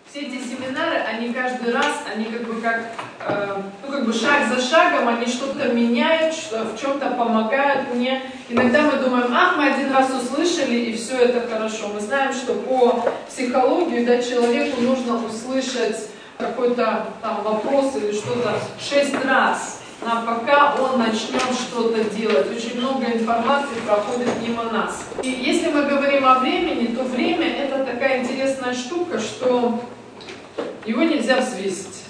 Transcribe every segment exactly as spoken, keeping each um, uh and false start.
все эти семинары, они каждый раз, они как бы как, э, ну как бы шаг за шагом, они что-то меняют, что, в чем-то помогают мне. Иногда мы думаем, ах, мы один раз услышали, и все это хорошо. Мы знаем, что по психологии, да, человеку нужно услышать какой-то там вопрос или что-то шесть раз. А пока он начнет что-то делать. Очень много информации проходит мимо нас. И если мы говорим о времени, то время это такая интересная штука, что его нельзя взвесить.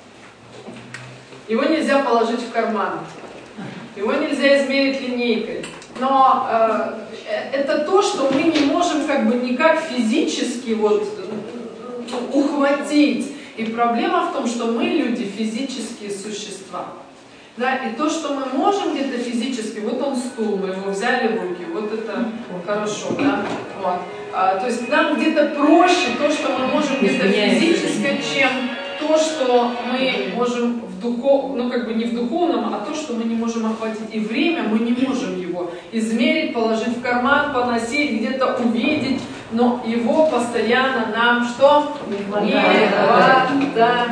Его нельзя положить в карман. Его нельзя измерить линейкой. Но э, это то, что мы не можем как бы никак физически вот ухватить. И проблема в том, что мы люди физические существа. Да, и то, что мы можем где-то физически, вот он стул, мы его взяли в руки, вот это хорошо, да, вот. А, то есть нам где-то проще то, что мы можем где-то физически, чем то, что мы можем в духовном, ну как бы не в духовном, а то, что мы не можем охватить. И время мы не можем его измерить, положить в карман, поносить, где-то увидеть, но его постоянно нам что? Не хватает, да,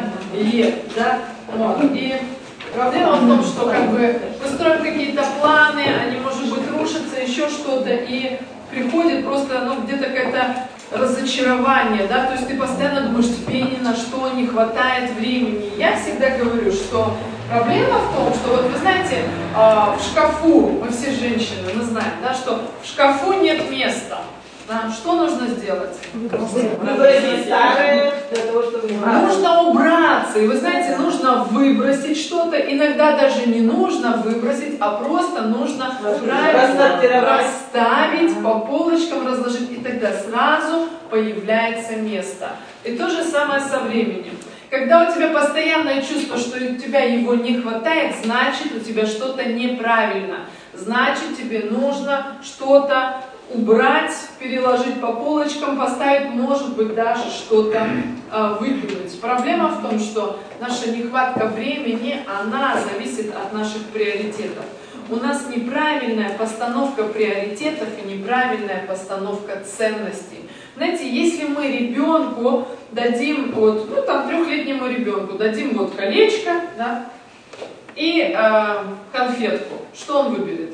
вот. И проблема в том, что как бы мы строим какие-то планы, они, может быть, рушатся, еще что-то, и приходит просто, ну, где-то какое-то разочарование, да, то есть ты постоянно думаешь, тебе ни на что не хватает времени. Я всегда говорю, что проблема в том, что, вот вы знаете, в шкафу, мы все женщины, мы знаем, да, что в шкафу нет места. Да, что нужно сделать? Выбросить старое для того, чтобы не брать. Нужно убраться. И вы знаете, нужно выбросить что-то. Иногда даже не нужно выбросить, а просто нужно правильно расставить, по полочкам разложить. И тогда сразу появляется место. И то же самое со временем. Когда у тебя постоянное чувство, что у тебя его не хватает, значит, у тебя что-то неправильно. Значит, тебе нужно что-то убрать, переложить по полочкам, поставить, может быть, даже что-то э, выкинуть. Проблема в том, что наша нехватка времени, она зависит от наших приоритетов. У нас неправильная постановка приоритетов и неправильная постановка ценностей. Знаете, если мы ребенку дадим, вот, ну там трехлетнему ребенку дадим вот колечко, да, и э, конфетку, что он выберет?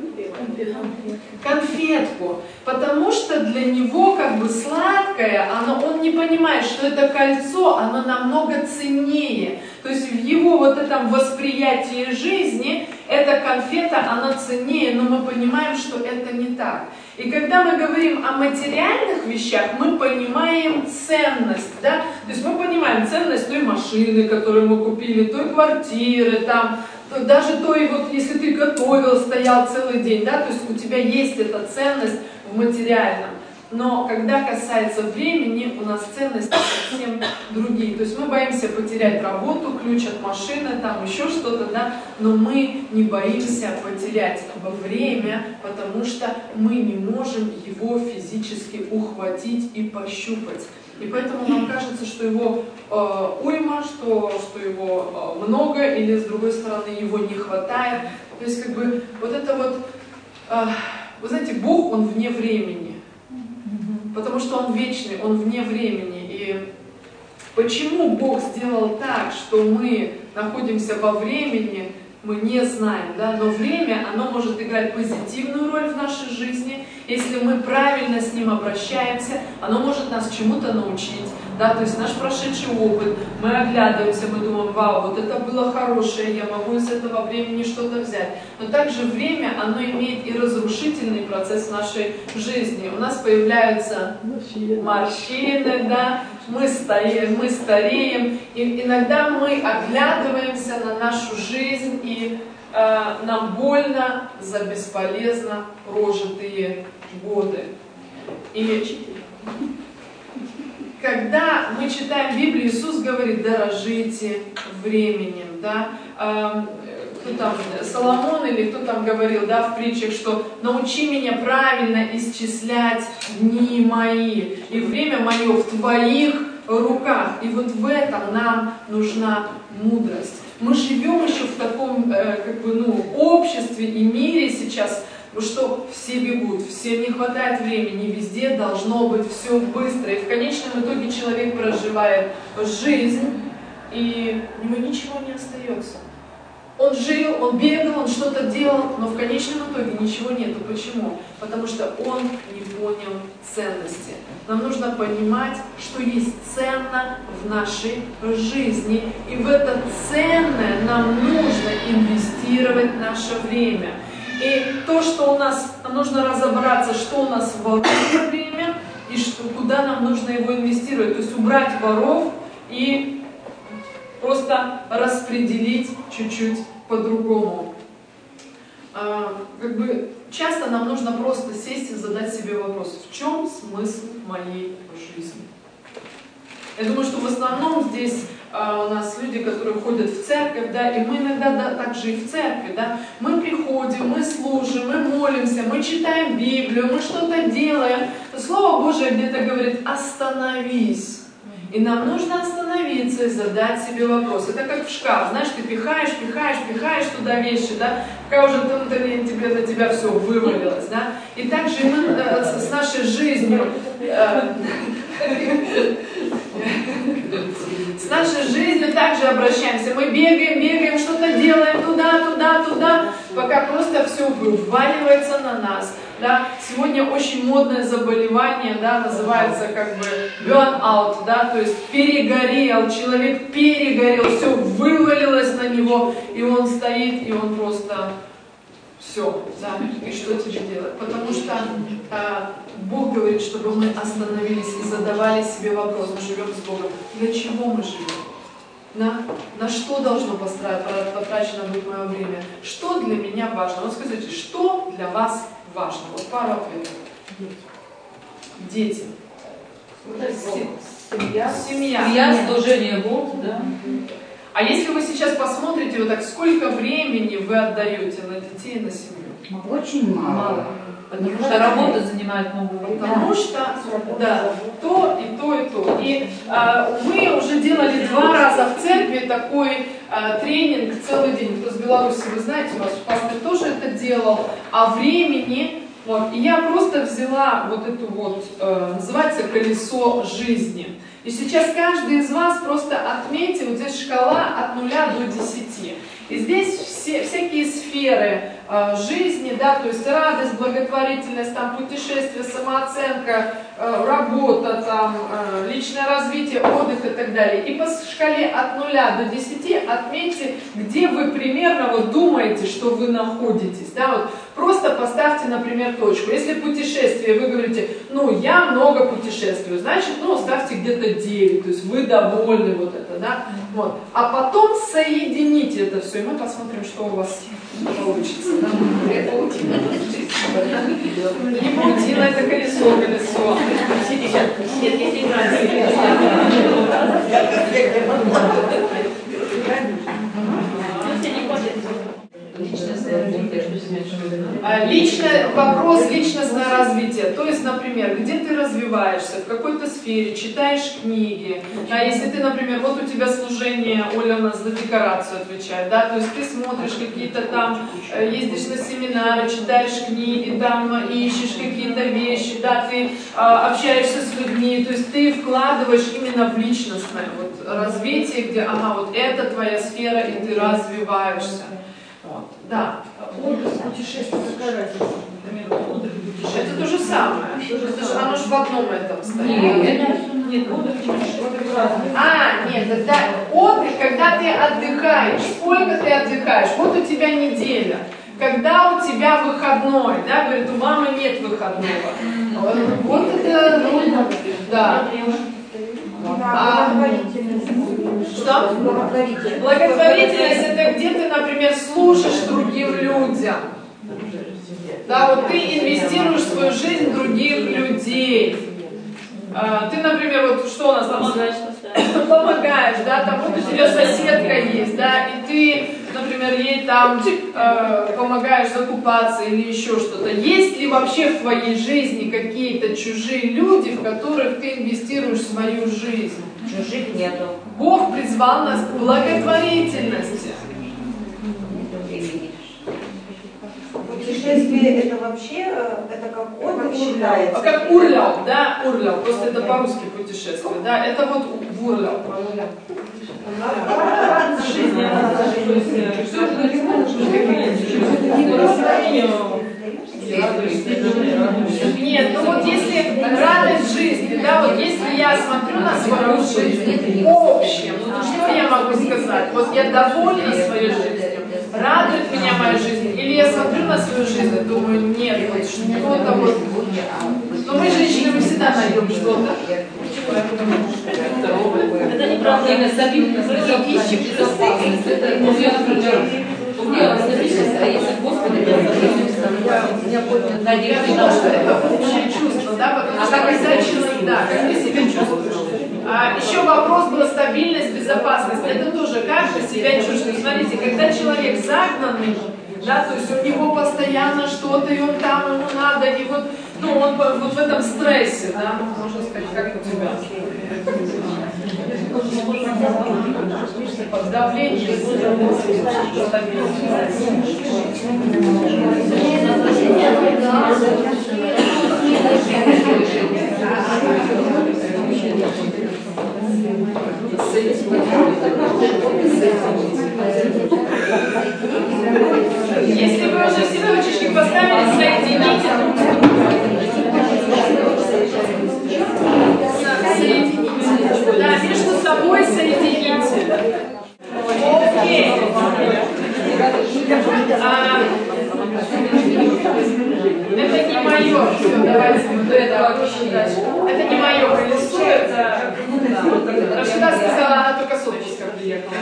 Конфетку, потому что для него как бы сладкое, оно, он не понимает, что это кольцо, оно намного ценнее. То есть в его вот этом восприятии жизни эта конфета, она ценнее, но мы понимаем, что это не так. И когда мы говорим о материальных вещах, мы понимаем ценность, да? То есть мы понимаем ценность той машины, которую мы купили, той квартиры, там, даже той, вот, если ты готовил, стоял целый день, да, то есть у тебя есть эта ценность в материальном. Но когда касается времени, у нас ценности совсем другие. То есть мы боимся потерять работу, ключ от машины, там еще что-то, да, но мы не боимся потерять время, потому что мы не можем его физически ухватить и пощупать. И поэтому нам кажется, что его э, уйма, что, что его э, много, или с другой стороны его не хватает. То есть как бы вот это вот, э, вы знаете, Бог, Он вне времени. Потому что Он вечный, Он вне времени. И почему Бог сделал так, что мы находимся во времени, мы не знаем, да? Но время, оно может играть позитивную роль в нашей жизни. Если мы правильно с ним обращаемся, оно может нас чему-то научить. Да? То есть наш прошедший опыт, мы оглядываемся, мы думаем, вау, вот это было хорошее, я могу из этого времени что-то взять. Но также время, оно имеет и разрушительный процесс в нашей жизни. У нас появляются морщины, да? мы, стоим, мы стареем, и иногда мы оглядываемся на нашу жизнь, и э, нам больно за бесполезно прожитые годы. И когда мы читаем Библию, Иисус говорит, дорожите временем, да? Э, кто там, Соломон или кто там говорил, да, в притчах, что научи меня правильно исчислять дни мои, и время мое в твоих руках. И вот в этом нам нужна мудрость. Мы живем еще в таком, э, как бы, ну, обществе и мире сейчас, Потому что все бегут, всем не хватает времени, везде должно быть все быстро. И в конечном итоге человек проживает жизнь, и у него ничего не остается. Он жил, он бегал, он что-то делал, но в конечном итоге ничего нету. Почему? Потому что он не понял ценности. Нам нужно понимать, что есть ценно в нашей жизни. И в это ценное нам нужно инвестировать наше время. И то, что у нас, нам нужно разобраться, что у нас ворует время, и что, куда нам нужно его инвестировать. То есть убрать воров и просто распределить чуть-чуть по-другому. А, как бы часто нам нужно просто сесть и задать себе вопрос, в чем смысл моей жизни? Я думаю, что в основном здесь а, у нас люди, которые ходят в церковь, да, и мы иногда да, также и в церкви, да, мы приходим, мы служим, мы молимся, мы читаем Библию, мы что-то делаем. Но Слово Божие где-то говорит, остановись. И нам нужно остановиться и задать себе вопрос. Это как в шкаф, знаешь, ты пихаешь, пихаешь, пихаешь туда вещи, да, пока уже внутри тебе, на тебя все вывалилось, да. И также мы э, с нашей жизнью, э, с нашей жизнью также обращаемся. Мы бегаем, бегаем, что-то делаем туда, туда, туда, пока просто все вываливается на нас. Да. Сегодня очень модное заболевание, да, называется как бы burnout, да, то есть перегорел, человек перегорел, все вывалилось на него, и он стоит, и он просто все, да, и что тебе делать? Потому что а, Бог говорит, чтобы мы остановились и задавали себе вопрос, мы живем с Богом, для чего мы живем? На, на что должно потрачено быть мое время? Что для меня важно? Вот скажите, что для вас важно? Вот пару ответов. Дети. Семья. Семья. Семья, служение Богу, да. А если вы сейчас посмотрите, вот так, сколько времени вы отдаете на детей и на семью? Очень мало. Мало. Потому что работа занимает много времени. Потому что, да, то и то, и то. И а, мы уже делали два раза в церкви такой а, тренинг целый день. Кто с Беларуси, вы знаете, у вас пастор тоже это делал. О времени. Вот. И я просто взяла вот эту вот, э, называется колесо жизни. И сейчас каждый из вас просто отметьте, вот здесь шкала от нуля до десяти. И здесь все, всякие сферы э, жизни, да, то есть радость, благотворительность, там, путешествие, самооценка, э, работа, там, э, личное развитие, отдых и так далее. И по шкале от нуля до десяти отметьте, где вы примерно вот думаете, что вы находитесь. Да, вот просто поставьте, например, точку. Если путешествие, вы говорите, ну, я много путешествую, значит, ну, ставьте где-то девять, то есть вы довольны вот это, да. Вот. А потом соедините это все, и мы посмотрим, что у вас получится. Да? Не паутина, это колесо, колесо. Нет, если играть. Личный вопрос, личностное развитие. То есть, например, где ты развиваешься, в какой-то сфере, читаешь книги. А если ты, например, вот у тебя служение, Оля у нас за декорацию отвечает, да, то есть ты смотришь какие-то там, ездишь на семинары, читаешь книги, там ищешь какие-то вещи, да, ты а, общаешься с людьми, то есть ты вкладываешь именно в личностное вот, развитие, где, ага, вот это твоя сфера, и ты развиваешься. Вот, да. Отдых, путешествие, какая разница? Это то же самое. Это же, оно же в одном этом стоит. Нет, отдых, путешествие разные. А, нет, это отдых, когда ты отдыхаешь. Сколько ты отдыхаешь? Вот у тебя неделя. Когда у тебя выходной, да, говорит, у мамы нет выходного. Вот это, ну, да. А, что? Благотворительность. Благотворительность это где ты, например, служишь другим людям. Да, вот ты инвестируешь в свою жизнь в других людей. А, ты, например, вот что у нас там? Помогаешь, помогаешь, да, там вот у тебя соседка есть, да, и ты, например, ей там э, помогаешь закупаться или еще что-то. Есть ли вообще в твоей жизни какие-то чужие люди, в которых ты инвестируешь свою жизнь? Чужих нету. Бог призвал нас к благотворительности. путешествие это вообще, это как отдых считается? Как урляп, да, урляп, просто это по-русски путешествие, да, это вот урляп. Жизнь, нет, ну вот если радость жизни, да, вот если я смотрю на свою жизнь в общем, ну что я могу сказать? Вот я довольна своей жизнью, радует меня моя жизнь, или я смотрю на свою жизнь и думаю, нет, вот что-то вот, но мы женщины, мы всегда найдем что-то. Это неправда, именно стабильность, пищи, безопасность. Это, ну, я, например, у меня написано, а если Господи, то у меня будет надежда. Я думаю, что это общее чувство, да, потому что когда человек, да, как ты себя чувствуешь. А, еще вопрос был стабильность, безопасность. Это тоже каждый себя чувствует. Смотрите, когда человек загнанный, да, то есть у него постоянно что-то, и он там, ему надо, и вот, ну, он вот в этом стрессе, да, можно сказать, как у тебя. Давление. Если вы уже себе ручечки поставили, соедините друг с другом. Соедините. Да, между собой соедините. Окей. А, это не мое. Все, давайте вот до этого дальше. Это не мое колесо, это... Рашида сказала, она только с отпуска приехала.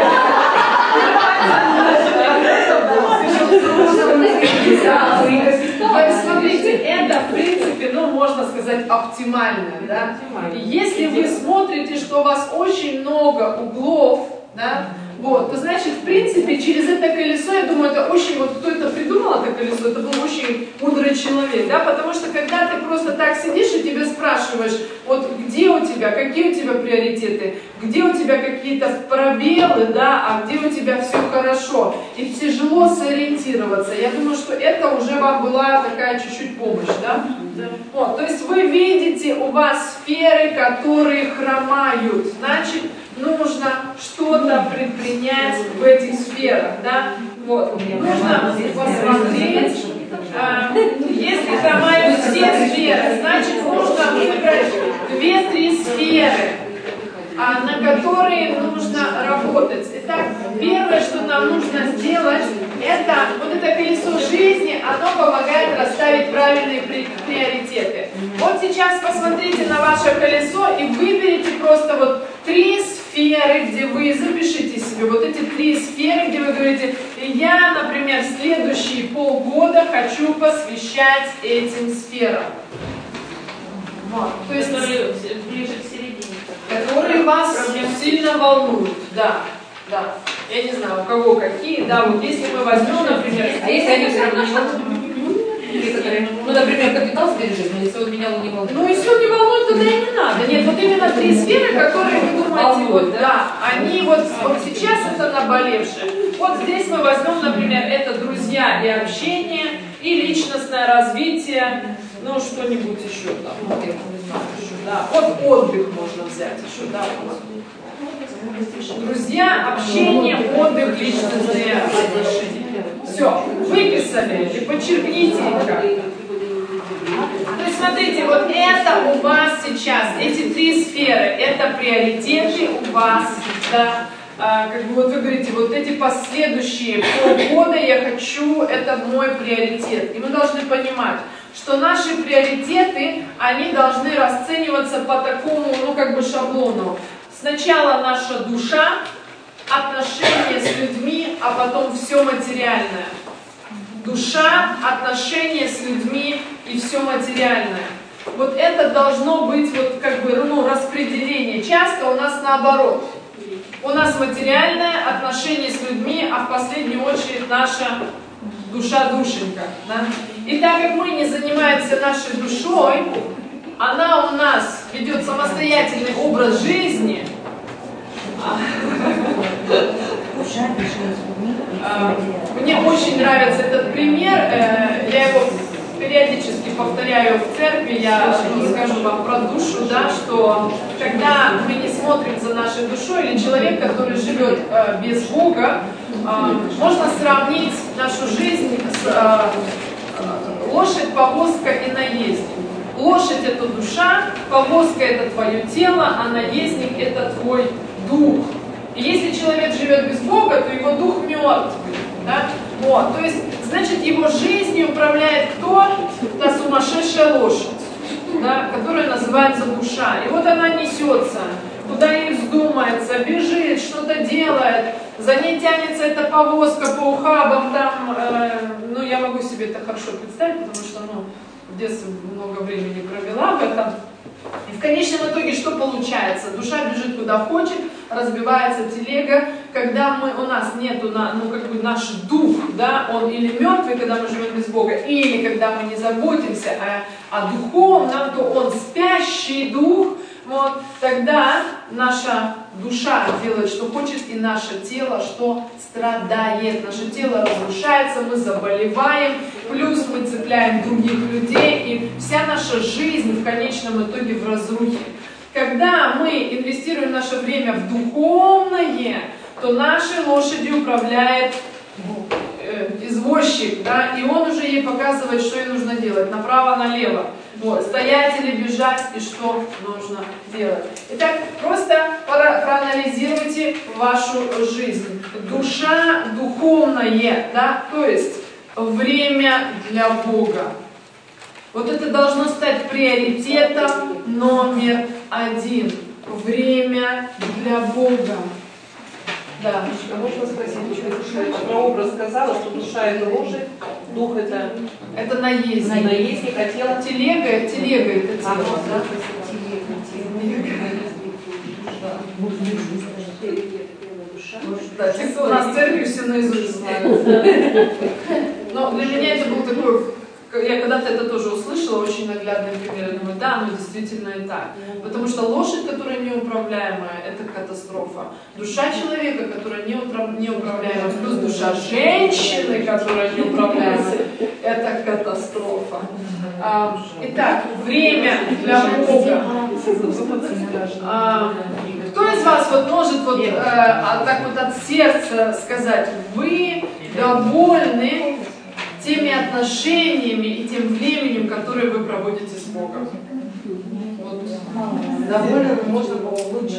Смотрите, это в принципе, ну, можно сказать, оптимально, да? И если вы смотрите, что у вас очень много углов, да, вот, то значит, в принципе, через это колесо, я думаю, это очень, вот кто это придумал, это колесо, это был очень мудрый человек, да, потому что когда ты просто так сидишь и тебя спрашиваешь, вот где у тебя, какие у тебя приоритеты, где у тебя какие-то пробелы, да, а где у тебя все хорошо, и тяжело сориентироваться, я думаю, что это уже вам была такая чуть-чуть помощь, да? Да. Вот, то есть вы видите, у вас сферы, которые хромают, значит, нужно что-то предпринять в этих сферах, да? Вот. Нужно посмотреть, э, если хромают все сферы, значит, нужно выбрать две-три сферы, а, на которые нужно работать. Итак, первое, что нам нужно сделать, это вот это колесо жизни, оно помогает расставить правильные при приоритеты. Вот сейчас посмотрите на ваше колесо и выберите просто вот три сферы, где вы запишите себе вот эти три сферы, где вы говорите, я, например, следующие полгода хочу посвящать этим сферам. Вот. То есть, которые ближе к середине. Которые вас сильно волнуют, да, да. Я не знаю, у кого какие, да, вот если мы возьмем, например... А если они все равно не волнуют? Ну, например, капитал сбережет, но если он меня не волнует. Ну, если он не волнует, тогда и не надо. Нет, вот именно три сферы, которые вы думаете, вот, да, они вот, вот сейчас это наболевшие. Вот здесь мы возьмем, например, это друзья и общение, и личностное развитие, ну, что-нибудь еще там, ну, я не знаю, еще, да. Вот отдых можно взять еще, да, вот. Друзья, общение, отдых, личностные отношения. Все, выписали и подчеркните их. То есть, смотрите, вот это у вас сейчас, эти три сферы, это приоритеты у вас, да. А, как бы вот вы говорите, вот эти последующие полгода я хочу, это мой приоритет. И мы должны понимать, что наши приоритеты, они должны расцениваться по такому, ну, как бы шаблону. Сначала наша душа, отношения с людьми, а потом все материальное. Душа, отношения с людьми и все материальное. Вот это должно быть вот как бы, ну, распределение. Часто у нас наоборот. У нас материальное, отношение с людьми, а в последнюю очередь наша душа-душенька. Да? И так как мы не занимаемся нашей душой, она у нас ведет самостоятельный образ жизни, Мне очень нравится этот пример, я его периодически повторяю в церкви, я скажу вам про душу, да, что когда мы не смотрим за нашей душой, или человек, который живет без Бога, можно сравнить нашу жизнь с лошадь, повозка и наездник. Лошадь — это душа, повозка — это твое тело, а наездник — это твой дух. И если человек живет без Бога, то его дух мертвый. Да? Вот. То есть, значит, его жизнью управляет кто? Та сумасшедшая лошадь, да, которая называется душа. И вот она несется, куда ей вздумается, бежит, что-то делает. За ней тянется эта повозка по ухабам, там, э, ну, я могу себе это хорошо представить, потому что, ну, в детстве много времени провела в этом. И в конечном итоге что получается? Душа бежит куда хочет, разбивается телега, когда мы, у нас нету, ну, как бы наш дух, да, он или мертвый, когда мы живем без Бога, или когда мы не заботимся о, о духовном, то он спящий дух. Вот, тогда наша душа делает, что хочет, и наше тело, что страдает. Наше тело разрушается, мы заболеваем, плюс мы цепляем других людей, и вся наша жизнь в конечном итоге в разрухе. Когда мы инвестируем наше время в духовное, то нашей лошадью управляет э, извозчик, да, и он уже ей показывает, что ей нужно делать, направо-налево. Вот, стоять или бежать, и что нужно делать. Итак, просто проанализируйте вашу жизнь. Душа духовное, да, то есть время для Бога. Вот это должно стать приоритетом номер один. Время для Бога. Да. А можно спросить, что про образ сказала, что душа — это лошадь, дух — это... Это наездник. Наездник, а тело? Телега, телега это тело, ага, да? Да, те, кто у нас в церкви, все наизусть знают. Но для меня это был такой... Я когда-то это тоже услышала, очень наглядный пример. Я думаю, да, ну действительно и так. Потому что лошадь, которая неуправляемая, это катастрофа. Душа человека, которая неуправляемая, плюс душа женщины, которая неуправляемая, это катастрофа. А, итак, время для Бога. А, кто из вас вот может вот, э, так вот от сердца сказать, вы довольны теми отношениями и тем временем, которое вы проводите с Богом? Вот. Довольно, можно было лучше.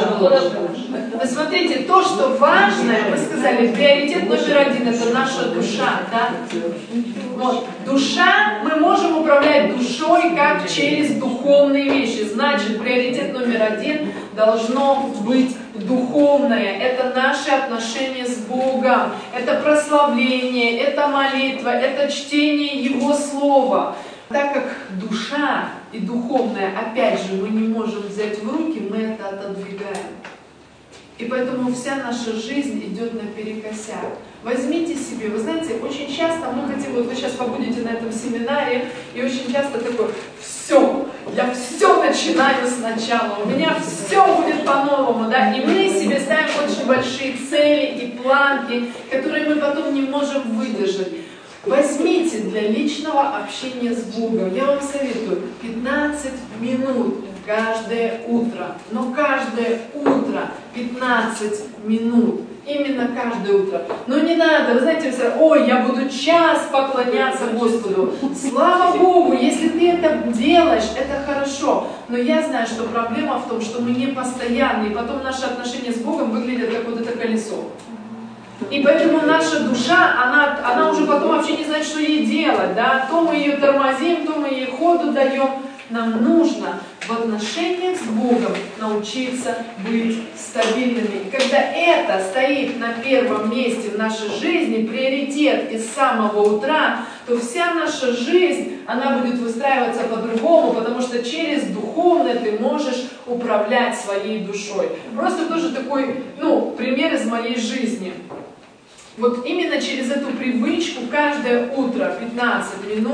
Вы смотрите, то, что важное, вы сказали, приоритет номер один — это наша душа, да? Вот. Душа, мы можем управлять душой как через духовные вещи. Значит, приоритет номер один должно быть духовное. Это наши отношения с Богом, это прославление, это молитва, это чтение Его Слова. Так как душа и духовное, опять же, мы не можем взять в руки, мы это отодвигаем. И поэтому вся наша жизнь идет наперекосяк. Возьмите себе, вы знаете, очень часто мы хотим, вот вы сейчас побудете на этом семинаре, и очень часто такое, все, я все начинаю сначала, у меня все будет по-новому, да, и мы себе ставим очень большие цели и планки, которые мы потом не можем выдержать. Возьмите для личного общения с Богом, я вам советую, пятнадцать минут каждое утро, но каждое утро пятнадцать минут, именно каждое утро. Но не надо, вы знаете, ой, я буду час поклоняться Господу. Слава Богу, если ты это делаешь, это хорошо. Но я знаю, что проблема в том, что мы не постоянны, и потом наши отношения с Богом выглядят как вот это колесо. И поэтому наша душа, она, она уже потом вообще не знает, что ей делать, да? То мы ее тормозим, то мы ей ходу даем. Нам нужно в отношениях с Богом научиться быть стабильными. И когда это стоит на первом месте в нашей жизни, приоритет из самого утра, то вся наша жизнь, она будет выстраиваться по-другому, потому что через духовное ты можешь управлять своей душой. Просто тоже такой, ну, пример из моей жизни. Вот именно через эту привычку каждое утро пятнадцать минут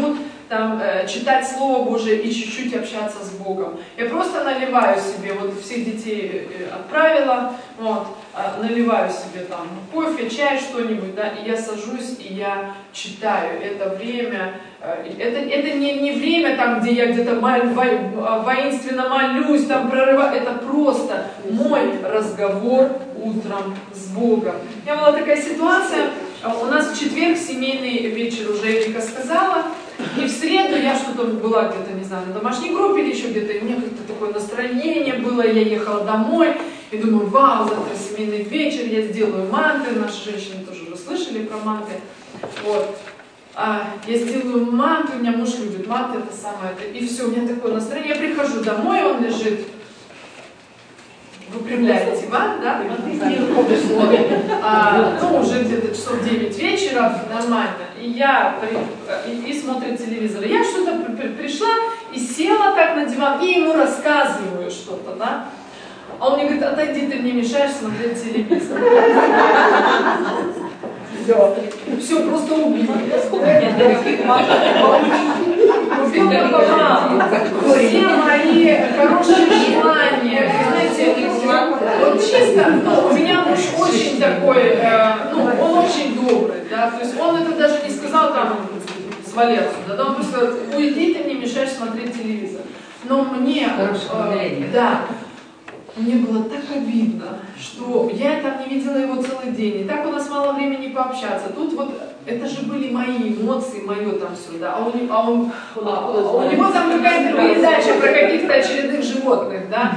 там, э, читать Слово Божие и чуть-чуть общаться с Богом. Я просто наливаю себе, вот всех детей отправила, вот, э, наливаю себе там кофе, чай, что-нибудь, да, и я сажусь, и я читаю это время. Э, это это не, не время, там, где я где-то во, воинственно молюсь, там прорываю. Это просто мой разговор утром с Богом. У меня была такая ситуация, у нас в четверг семейный вечер, уже Эрика сказала, и в среду я что-то была где-то, не знаю, на домашней группе или еще где-то, и у меня как-то такое настроение было, я ехала домой, и думаю, вау, завтра семейный вечер, я сделаю манты, наши женщины тоже уже слышали про манты, вот. А, я сделаю манты, у меня муж любит манты, это самое, это, и все, у меня такое настроение, я прихожу домой, он лежит, выпрямляет диван, да, вот. А, ну, уже где-то часов девять вечера, нормально, и я, и, и смотрит телевизор, я что-то при, пришла и села так на диван, и ему рассказываю что-то, да, а он мне говорит, отойди, ты мне мешаешь смотреть телевизор. Все, все, просто убил. Убил пополам. Все мои хорошие желания. Знаете, вот чисто, ну, у меня муж очень такой, э, ну, он очень добрый, да, то есть он это даже не сказал там, свали отсюда, да, он просто сказал, уйди, ты мне мешаешь смотреть телевизор. Но мне, э, да, мне было так обидно, что я там не видела его целый день, и так у нас мало времени пообщаться. Тут вот, это же были мои эмоции, мое там все, да, а у, а он, а, у него там какая-то передача про каких-то очередных животных, да.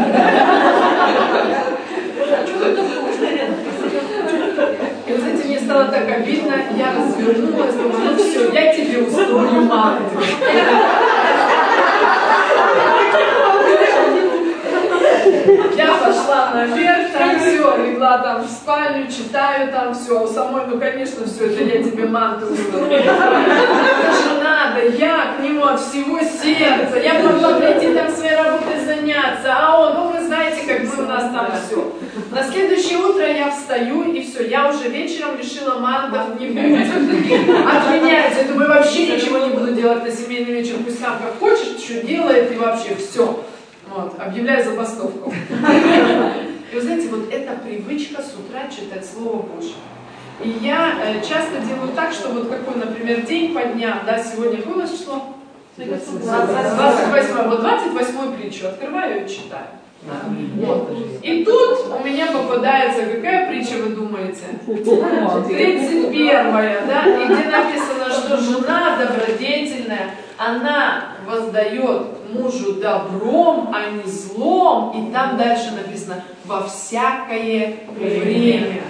И, вы знаете, мне стало так обидно, я развернулась, думаю, ну все, я тебе устрою манту. Я пошла наверх, там все, легла там в спальню, читаю там все, у самой, ну конечно, все это я тебе манту устрою. Это же надо, я к нему от всего сердца, я могла прийти там своей работой заняться, а он, ну вы знаете, как бы у нас там все. На следующее утро я встаю, и все, я уже вечером решила, мантов не будет. Отменяется, я думаю, вообще ничего не буду делать на семейный вечер, пусть сам как хочет, что делает, и вообще все. Вот, объявляю забастовку. И вы знаете, вот эта привычка с утра читать Слово Божье. И я э, часто делаю так, что вот какой, например, день по дням, да, сегодня было число? двадцать восьмое. Вот двадцать восьмую притчу открываю и читаю. Да? Вот. И тут у меня попадается, какая притча, вы думаете? тридцать первая, да, и где написано, что жена добродетельная, она воздает мужу добром, а не злом, и там дальше написано во всякое время.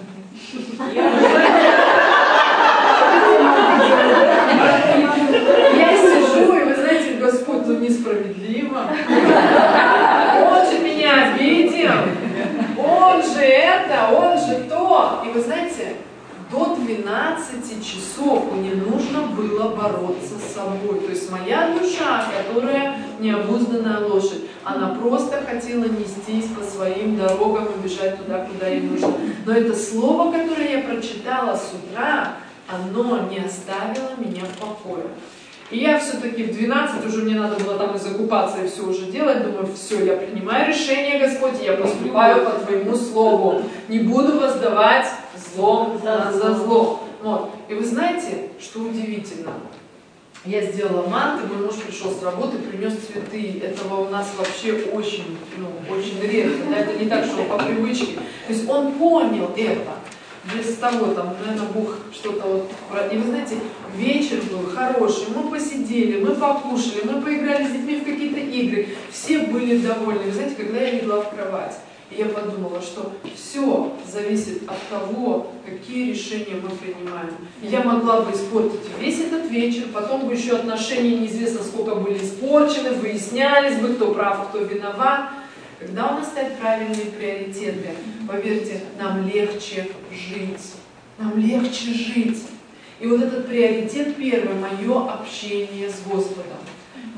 Я сижу, и вы знаете, Господь, тут несправедливо. Он же меня обидел, он же это, он же то. И вы знаете, до двенадцати часов мне нужно было бороться с собой. То есть моя душа, которая необузданная лошадь, она просто хотела нестись по своим дорогам и бежать туда, куда ей нужно. Но это слово, которое я прочитала с утра, оно не оставило меня в покое. И я все-таки в двенадцать уже мне надо было там и закупаться, и все уже делать. Думаю, все, я принимаю решение, Господь, я поступаю по Твоему слову. Не буду воздавать злом за, за зло. Вот. И вы знаете, что удивительно? Я сделала манты, мой муж пришел с работы, принес цветы. Этого у нас вообще очень, ну, очень редко. Да? Это не так, что по привычке. То есть он понял это. Без того, там, наверное, Бог что-то вот... И вы знаете, вечер был хороший, мы посидели, мы покушали, мы поиграли с детьми в какие-то игры. Все были довольны. Вы знаете, когда я легла в кровать, и я подумала, что все зависит от того, какие решения мы принимаем. Я могла бы испортить весь этот вечер, потом бы еще отношения неизвестно сколько были испорчены, выяснялись бы, кто прав, кто виноват. Когда у нас стоят правильные приоритеты, поверьте, нам легче жить. Нам легче жить. И вот этот приоритет первый, мое общение с Господом.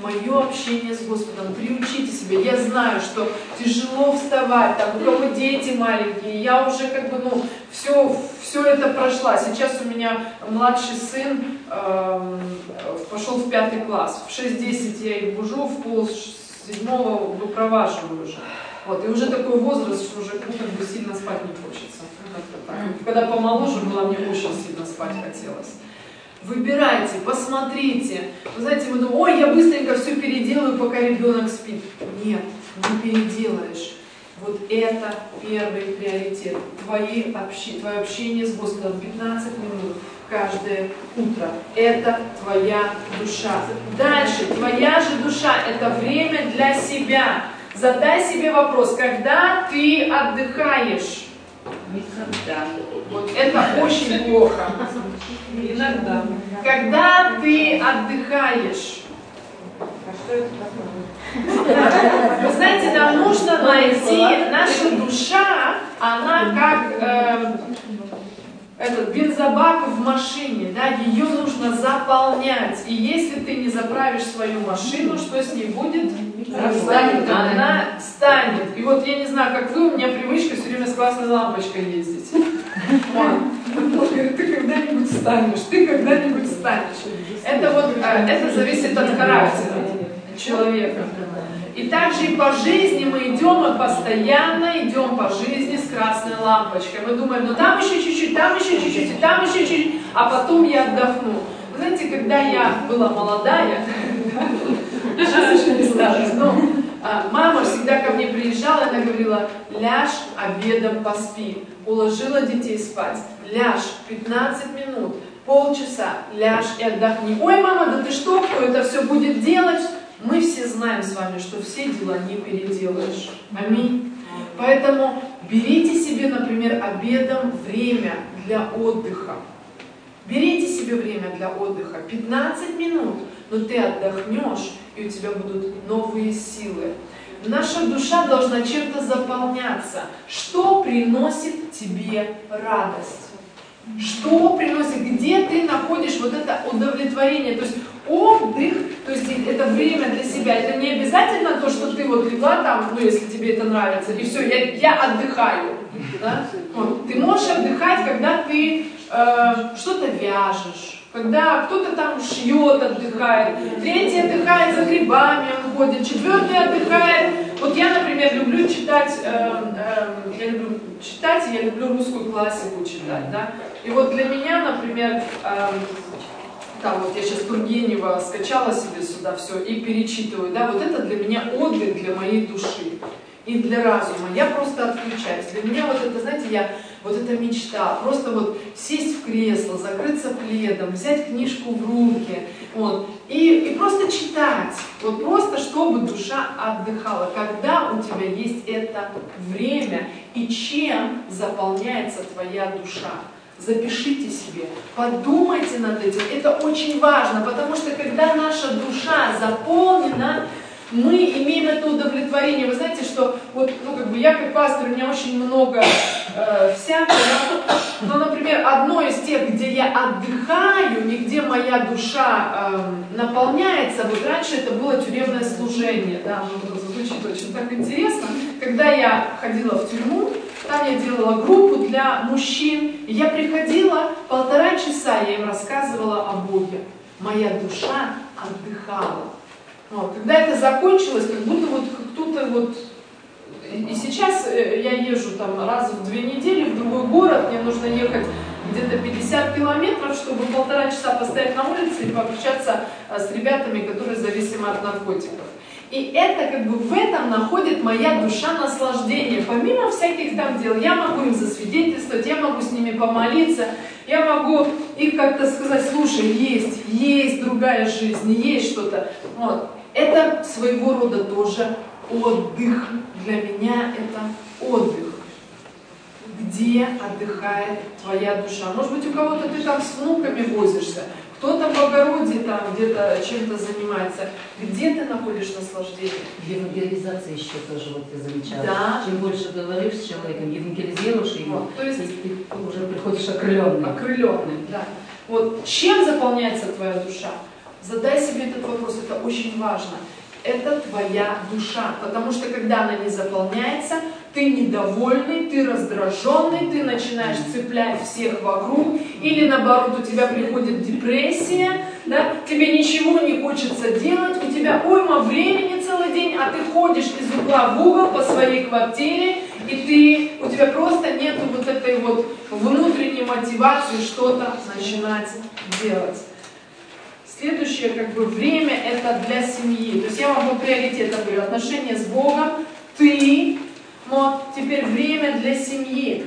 мое общение с Господом. Приучите себя. Я знаю, что тяжело вставать, там, у кого дети маленькие, я уже как бы, ну, все, все это прошла. Сейчас у меня младший сын э, пошел в пятый класс. В шесть десять я их бужу, в пол седьмого выпроваживаю уже. Вот, и уже такой возраст, что уже ну, как бы сильно спать не хочется. Так. Когда помоложе была, мне очень сильно спать хотелось. Выбирайте, посмотрите. Вы знаете, вы думаете, ой, я быстренько все переделаю, пока ребенок спит. Нет, не переделаешь. Вот это первый приоритет. Твои общи, твое общение с Господом пятнадцать минут каждое утро. Это твоя душа. Дальше, твоя же душа – это время для себя. Задай себе вопрос, когда ты отдыхаешь? Никогда. Вот это очень плохо. Иногда. Когда ты отдыхаешь? А что это такое? Вы знаете, нам нужно найти, наша душа, она как э, этот бензобак в машине, да, ее нужно заполнять. И если ты не заправишь свою машину, что с ней будет? Станет, она станет. И вот я не знаю, как вы, у меня привычка все время с красной лампочкой ездить. Он говорит, ты когда-нибудь станешь, ты когда-нибудь станешь. Это вот, это зависит от характера человека. И также и по жизни мы идем, мы постоянно идем по жизни с красной лампочкой. Мы думаем, ну там еще чуть-чуть, там еще чуть-чуть, и там еще чуть-чуть, а потом я отдохну. Вы знаете, когда я была молодая, сейчас еще не старость, но мама всегда ко мне приезжала, она говорила, ляжь, обедом поспи. Уложила детей спать, ляжь пятнадцать минут, полчаса, ляжь и отдохни. Ой, мама, да ты что, кто это все будет делать? Мы все знаем с вами, что все дела не переделаешь. Аминь. Поэтому берите себе, например, обедом время для отдыха. Берите себе время для отдыха. пятнадцать минут, но ты отдохнешь, и у тебя будут новые силы. Наша душа должна чем-то заполняться. Что приносит тебе радость? Что приносит, где ты находишь вот это удовлетворение? То есть отдых, то есть это время для себя. Это не обязательно то, что ты вот легла там, ну если тебе это нравится, и все, я, я отдыхаю. Да? Вот. Ты можешь отдыхать, когда ты э, что-то вяжешь, когда кто-то там шьет, отдыхает, третий отдыхает за грибами, он ходит, четвертый отдыхает. Вот я, например, люблю читать, э, э, я люблю читать, и я люблю русскую классику читать, да. И вот для меня, например, э, там вот я сейчас Тургенева скачала себе сюда все и перечитываю, да, вот это для меня отдых для моей души и для разума. Я просто отключаюсь. Для меня вот это, знаете, я вот эта мечта, просто вот сесть в кресло, закрыться пледом, взять книжку в руки, вот, и, и просто читать, вот просто чтобы душа отдыхала, когда у тебя есть это время и чем заполняется твоя душа. Запишите себе, подумайте над этим, это очень важно, потому что когда наша душа заполнена, мы имеем это удовлетворение. Вы знаете, что вот, ну, как бы я как пастор, у меня очень много э, всякого, но, например, одно из тех, где я отдыхаю, и где моя душа э, наполняется, вот раньше это было тюремное служение, да, ну, звучит очень так интересно, когда я ходила в тюрьму, там я делала группу для мужчин, и я приходила, полтора часа я им рассказывала о Боге, моя душа отдыхала. Вот. Когда это закончилось, как будто вот кто-то вот... И сейчас я езжу там раз в две недели в другой город, мне нужно ехать где-то пятьдесят километров, чтобы полтора часа постоять на улице и пообщаться с ребятами, которые зависимы от наркотиков. И это как бы в этом находит моя душа наслаждение. Помимо всяких там дел, я могу им засвидетельствовать, я могу с ними помолиться, я могу их как-то сказать, слушай, есть, есть другая жизнь, есть что-то. Вот. Это своего рода тоже отдых. Для меня это отдых. Где отдыхает твоя душа? Может быть, у кого-то ты там с внуками возишься, кто-то в огороде там где-то чем-то занимается. Где ты находишь наслаждение? Евангелизация еще тоже, вот я замечала. Да. Чем больше говоришь с человеком, евангелизируешь его, вот, то есть и ты уже приходишь окрыленный. Окрыленный, да. Вот чем заполняется твоя душа? Задай себе этот вопрос, это очень важно. Это твоя душа, потому что когда она не заполняется, ты недовольный, ты раздраженный, ты начинаешь цеплять всех вокруг, или наоборот у тебя приходит депрессия, да? Тебе ничего не хочется делать, у тебя уйма времени целый день, а ты ходишь из угла в угол по своей квартире, и ты, у тебя просто нет вот этой вот внутренней мотивации что-то начинать делать. Следующее как бы время это для семьи. То есть я вам по приоритетам говорю, отношения с Богом, ты, вот, теперь время для семьи.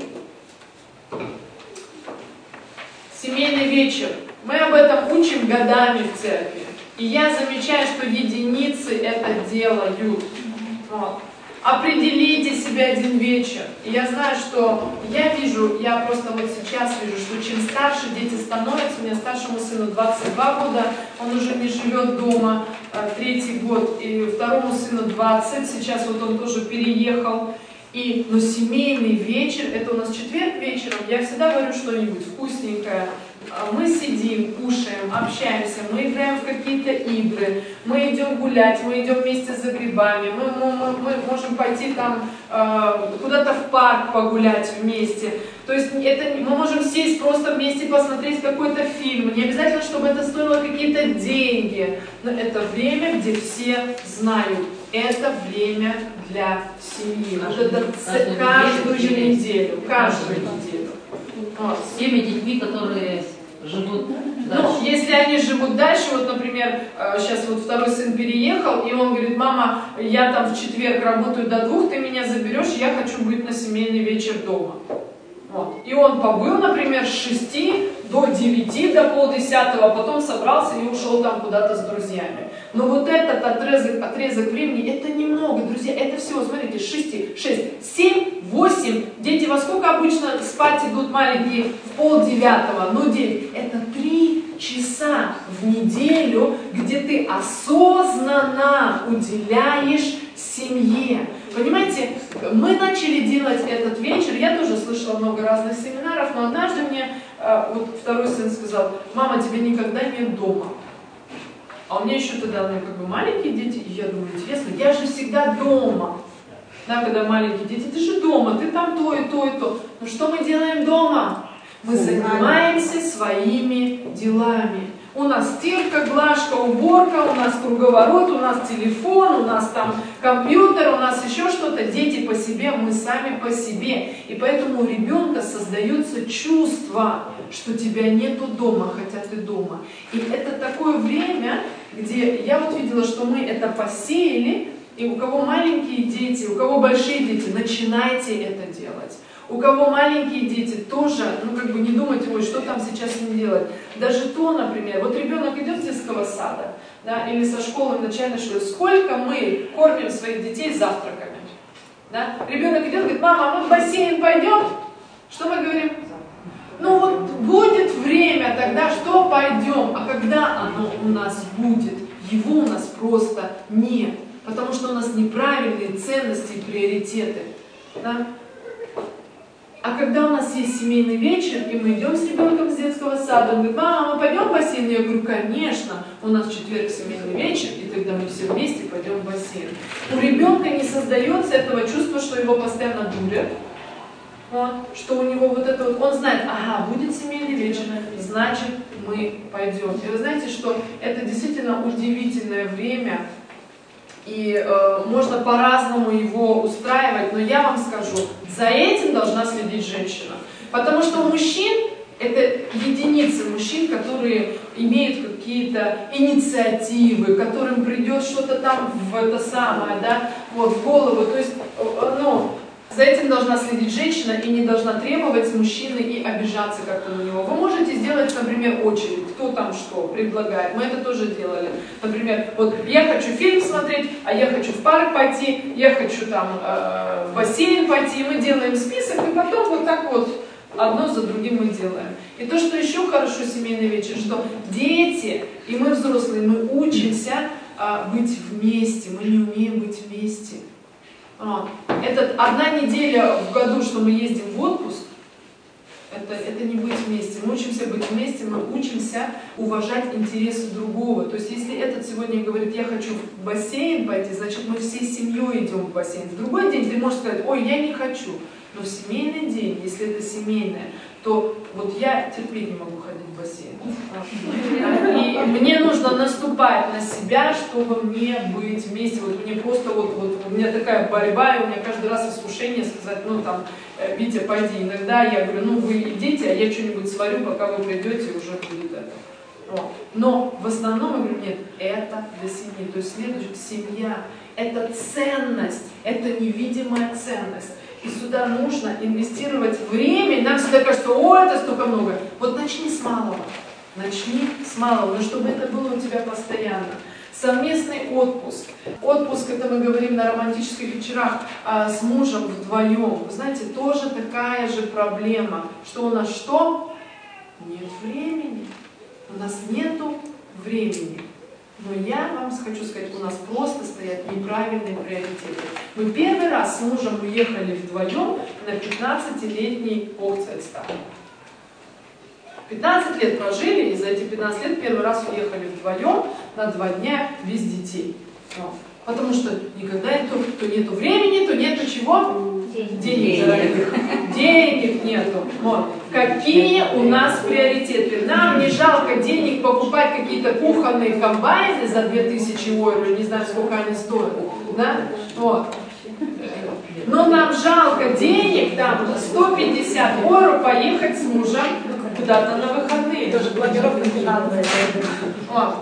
Семейный вечер. Мы об этом учим годами в церкви. И я замечаю, что единицы это делают. Вот. Определите себе один вечер. И я знаю, что я вижу, я просто вот сейчас вижу, что чем старше дети становятся, у меня старшему сыну двадцать два года, он уже не живет дома, третий год, и второму сыну двадцать, сейчас вот он тоже переехал. И, но семейный вечер, это у нас четверг вечером, я всегда говорю что-нибудь вкусненькое. Мы сидим, кушаем, общаемся, мы играем в какие-то игры, мы идем гулять, мы идем вместе за грибами, мы, мы, мы, мы можем пойти там э, куда-то в парк погулять вместе. То есть это, мы можем сесть просто вместе посмотреть какой-то фильм. Не обязательно, чтобы это стоило какие-то деньги, но это время, где все знают. Это время для семьи. Вот это каждую, каждую неделю, каждую неделю. Вот. С теми детьми, которые живут дальше. Ну, если они живут дальше, вот, например, сейчас вот второй сын переехал, и он говорит: мама, я там в четверг работаю до двух, ты меня заберешь, я хочу быть на семейный вечер дома. Вот. И он побыл, например, с шести до девяти, до полдесятого, потом собрался и ушел там куда-то с друзьями. Но вот этот отрезок, отрезок времени, это немного, друзья, это всего, смотрите, шесть, шесть, семь, восемь. Дети во сколько обычно спать идут маленькие? В полдевятого, ну девять. Это три часа в неделю, где ты осознанно уделяешь семье. Понимаете, мы начали делать этот вечер, я тоже слышала много разных семинаров, но однажды мне э, вот второй сын сказал: мама, тебя никогда нет дома. А у меня еще тогда, ну, как бы маленькие дети, и я думаю, интересно, я же всегда дома. Да, когда маленькие дети, ты же дома, ты там то и то и то. Но что мы делаем дома? Мы занимаемся своими делами. У нас стирка, глажка, уборка, у нас круговорот, у нас телефон, у нас там компьютер, у нас еще что-то. Дети по себе, мы сами по себе. И поэтому у ребенка создается чувство, что тебя нету дома, хотя ты дома. И это такое время, где я вот видела, что мы это посеяли, и у кого маленькие дети, у кого большие дети, начинайте это делать. У кого маленькие дети, тоже, ну как бы не думайте, ой, что там сейчас с ним делать. Даже то, например, вот ребенок идет с детского сада, да, или со школы в начальной школе, сколько мы кормим своих детей завтраками. Да? Ребенок идет, говорит: мама, а мы в бассейн пойдем? Что мы говорим? Ну вот будет время тогда, что пойдем, а когда оно у нас будет, его у нас просто нет, потому что у нас неправильные ценности и приоритеты. Да? А когда у нас есть семейный вечер, и мы идем с ребенком с детского сада, он говорит: мама, мы пойдем в бассейн? Я говорю: конечно, у нас в четверг семейный вечер, и тогда мы все вместе пойдем в бассейн. У ребенка не создается этого чувства, что его постоянно дурят, вот, что у него вот это вот, он знает: ага, будет семейный вечер, значит мы пойдем. И вы знаете, что это действительно удивительное время, и э, можно по-разному его устраивать, но я вам скажу, за этим должна следить женщина. Потому что у мужчин, это единицы мужчин, которые имеют какие-то инициативы, которым придет что-то там в это самое, да, вот, в голову. То есть, ну, за этим должна следить женщина и не должна требовать с мужчины и обижаться как-то на него. Вы можете сделать, например, очередь, кто там что предлагает. Мы это тоже делали. Например, вот я хочу фильм смотреть, а я хочу в парк пойти, я хочу там э, в бассейн пойти. Мы делаем список, и потом вот так вот одно за другим мы делаем. И то, что еще хорошо семейный вечер, что дети и мы взрослые, мы учимся э, быть вместе, мы не умеем быть вместе. Это одна неделя в году, что мы ездим в отпуск, Это, это не быть вместе. Мы учимся быть вместе, мы учимся уважать интересы другого. То есть, если этот сегодня говорит, я хочу в бассейн пойти, значит, мы всей семьей идем в бассейн. В другой день ты можешь сказать, ой, я не хочу. Но в семейный день, если это семейное, то вот я терпеть не могу ходить в бассейн. И мне нужно наступать на себя, чтобы мне быть вместе. Вот мне просто вот, вот у меня такая борьба, и у меня каждый раз искушение сказать, ну там, Витя, пойди. Иногда я говорю, ну вы идите, а я что-нибудь сварю, пока вы придете, уже будет это. Вот. Но в основном я говорю, нет, это для семьи. То есть следующая семья, это ценность, это невидимая ценность. И сюда нужно инвестировать время. Нам всегда кажется, о, это столько много. Вот начни с малого. Начни с малого, но чтобы это было у тебя постоянно. Совместный отпуск. Отпуск, это мы говорим на романтических вечерах а, с мужем вдвоем. Вы знаете, тоже такая же проблема, что у нас что? Нет времени. У нас нету времени. Но я вам хочу сказать, у нас просто стоят неправильные приоритеты. Мы первый раз с мужем уехали вдвоем на пятнадцатилетний Hochzeitstag. пятнадцать лет прожили, и за эти пятнадцать лет первый раз уехали вдвоем на два дня без детей. Вот. Потому что никогда то, то нету времени, то нету чего? Денег. Денег, Денег нету. Вот. Какие у нас приоритеты? Нам не жалко денег покупать какие-то кухонные комбайны за две тысячи евро, не знаю, сколько они стоят. Да? Вот. Но нам жалко денег, там сто пятьдесят евро поехать с мужем куда-то на выходные. Тоже планировка финансовая. Вот.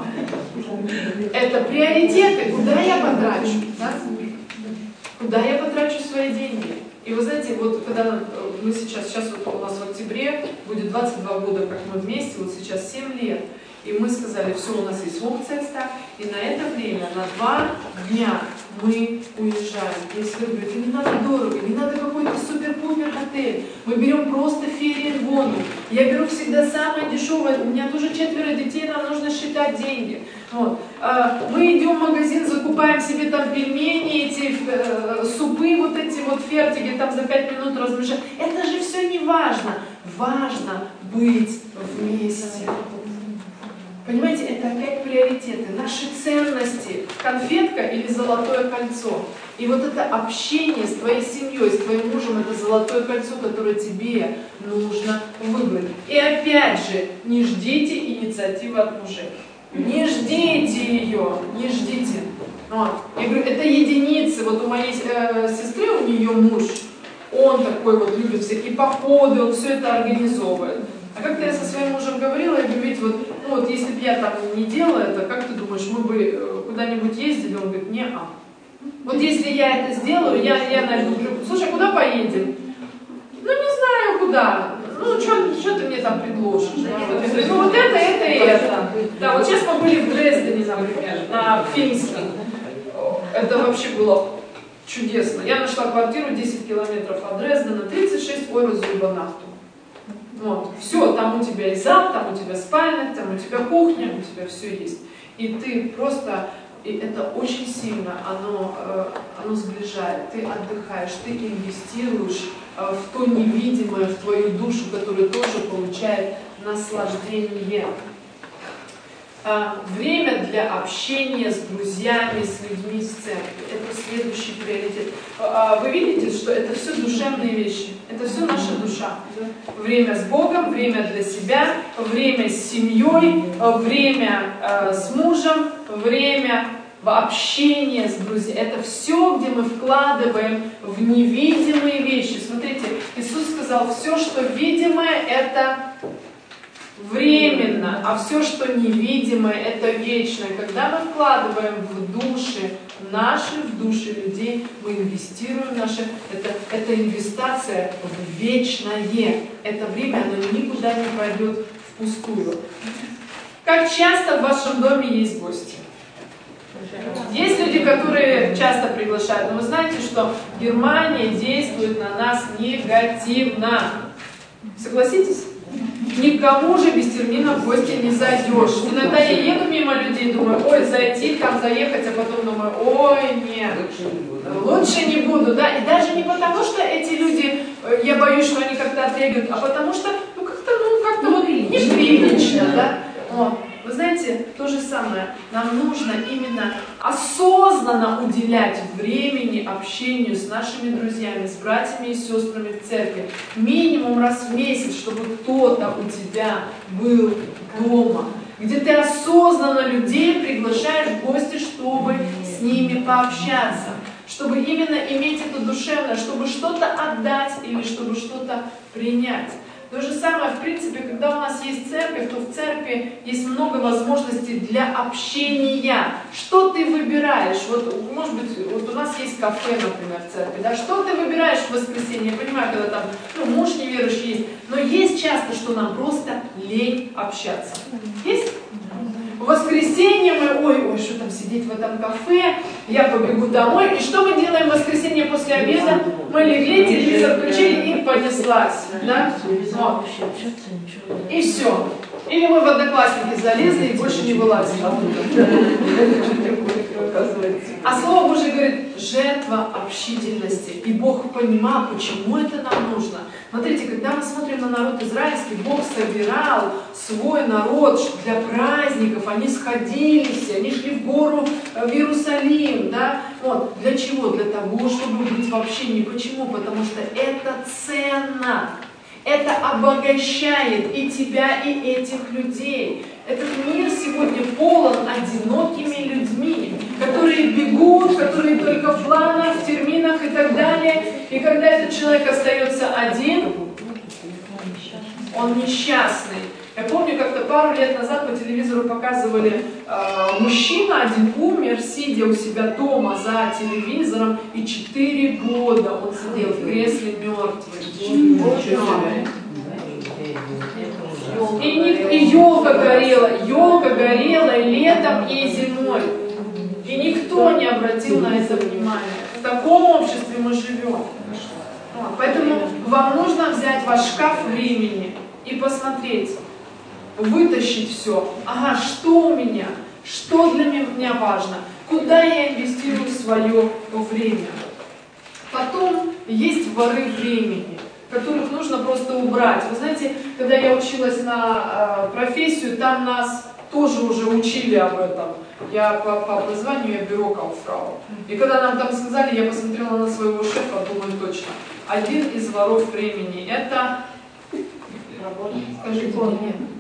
Это приоритеты. Куда я потрачу? Да? Куда я потрачу свои деньги? И вы знаете, вот когда мы сейчас, сейчас вот у нас в октябре будет двадцать два года, как мы вместе, вот сейчас семь лет. И мы сказали, все, у нас есть Hochzeitstag, и на это время, на два дня мы уезжаем. Если вы говорите, не надо дорого, не надо какой-то супер-пупер отель, мы берем просто фериенвону. Я беру всегда самое дешевое, у меня тоже четверо детей, нам нужно считать деньги. Вот. Мы идем в магазин, закупаем себе там пельмени, эти э, супы, вот эти вот фертиги, там за пять минут размешать. Это же все не важно. Важно быть вместе. Понимаете, это опять приоритеты, наши ценности, конфетка или золотое кольцо. И вот это общение с твоей семьей, с твоим мужем, это золотое кольцо, которое тебе нужно выбрать. И опять же, не ждите инициативы от мужей. Не ждите ее, не ждите. Вот. Я говорю, это единицы. Вот у моей э, сестры, у нее муж, он такой вот любит всякие походы, он все это организовывает. А как-то я со своим мужем говорила, я говорю, ведь вот, ну вот если бы я там не делала это, как ты думаешь, мы бы куда-нибудь ездили? Он говорит, не-а. Вот если я это сделаю, я, я найду, говорю, слушай, а куда поедем? Ну не знаю куда. Ну что ты мне там предложишь? Ну вот это, это и это. Да, вот сейчас мы были в Дрездене, например, на финском. Это вообще было чудесно. Я нашла квартиру десять километров от Дрездена, тридцать шесть евро за übernachtung. Вот. Все, там у тебя и зал, там у тебя спальня, там у тебя кухня, у тебя все есть. И ты просто, и это очень сильно, оно, оно сближает. Ты отдыхаешь, ты инвестируешь в то невидимое, в твою душу, которая тоже получает наслаждение. Время для общения с друзьями, с людьми в церкви. Это следующий приоритет. Вы видите, что это все душевные вещи. Это все наша душа. Время с Богом, время для себя, время с семьей, время с мужем, время в общение с друзьями. Это все, где мы вкладываем в невидимые вещи. Смотрите, Иисус сказал, все, что видимое, это временно, а все, что невидимое, это вечное. Когда мы вкладываем в души наши, в души людей, мы инвестируем наши, это, это инвестиция в вечное. Это время, оно никуда не пойдет впустую. Как часто в вашем доме есть гости? Есть люди, которые часто приглашают, но вы знаете, что Германия действует на нас негативно. Согласитесь? Никому же без термина в гости не зайдешь. Иногда я еду мимо людей и думаю, ой, зайти, там заехать, а потом думаю, ой, нет, лучше не буду. Да? И даже не потому, что эти люди, я боюсь, что они как-то как-то отреагируют, а потому что, ну как-то, ну как-то вот неприлично, да. Вот. Вы знаете, то же самое, нам нужно именно осознанно уделять времени общению с нашими друзьями, с братьями и сестрами в церкви. Минимум раз в месяц, чтобы кто-то у тебя был дома, где ты осознанно людей приглашаешь в гости, чтобы с ними пообщаться, чтобы именно иметь это душевное, чтобы что-то отдать или чтобы что-то принять. То же самое, в принципе, когда у нас есть церковь, то в церкви есть много возможностей для общения. Что ты выбираешь? Вот, может быть, вот у нас есть кафе, например, в церкви. Да? Что ты выбираешь в воскресенье? Я понимаю, когда там ну, муж неверующий есть. Но есть часто, что нам просто лень общаться. Есть? В воскресенье мы, ой, ой, что там сидеть в этом кафе, я побегу домой. И что мы делаем в воскресенье после обеда? Мы легли, телевизор включили и понеслась. Да? Вот. И все. Или мы в Одноклассники залезли и больше не вылазим. А Слово Божие говорит, жертва общительности. И Бог понимал, почему это нам нужно. Смотрите, когда мы смотрим на народ израильский, Бог собирал свой народ для праздников, они сходились, они шли в гору в Иерусалим. Да? Вот. Для чего? Для того, чтобы быть в общении. Почему? Потому что это ценно. Это обогащает и тебя, и этих людей. Этот мир сегодня полон одинокими людьми, которые бегут, которые только в планах, в терминах и так далее. И когда этот человек остается один, он несчастный. Я помню, как-то пару лет назад по телевизору показывали, э, мужчина один умер, сидя у себя дома за телевизором, и четыре года он сидел в кресле мертвый. И, и елка горела, елка горела и летом, и зимой. И никто не обратил на это внимания. В таком обществе мы живем. Вот. Поэтому вам нужно взять ваш шкаф времени и посмотреть, вытащить все. Ага, что у меня? Что для меня важно? Куда я инвестирую свое время? Потом есть воры времени, которых нужно просто убрать. Вы знаете, когда я училась на э, профессию, там нас тоже уже учили об этом. Я по, по образованию я бюрокауфрау. И когда нам там сказали, я посмотрела на своего шефа, думаю, точно. Один из воров времени – это… Скажи, телефон.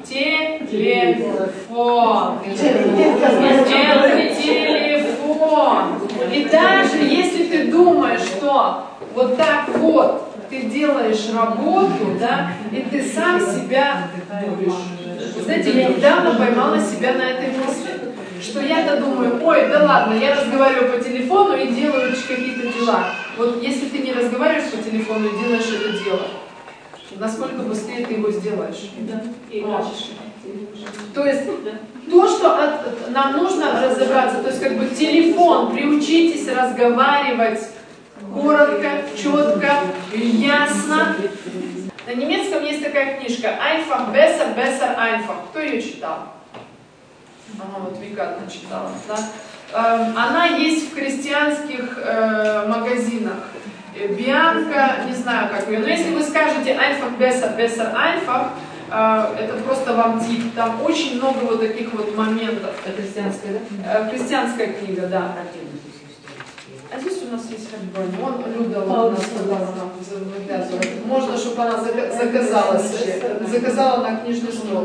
Телефон. И даже если ты думаешь, что вот так вот ты делаешь работу, да, и ты сам себя дуришь. Вы знаете, я недавно поймала себя на этой мысли, что я-то думаю, ой, да ладно, я разговариваю по телефону и делаю какие-то дела. Вот если ты не разговариваешь по телефону и делаешь это дело, насколько быстрее ты его сделаешь. Да. Вот. То есть то, что от, нам нужно разобраться, то есть как бы телефон, приучитесь разговаривать коротко, четко, ясно. На немецком есть такая книжка «Einfach, besser, besser, einfach». Кто ее читал? Ага, вот Вика читала. Да? Эм, она есть в христианских э, магазинах. Бианка, не знаю как ее, но если вы скажете «Einfach, besser, besser, einfach», э, это просто вам тип. Там очень много вот таких вот моментов. Это христианская, да? Э, христианская книга, да. А здесь у нас есть альбом. Вон Люда вот нас нам завязывает. Можно, чтобы она заказала себе. Заказала на книжный стол.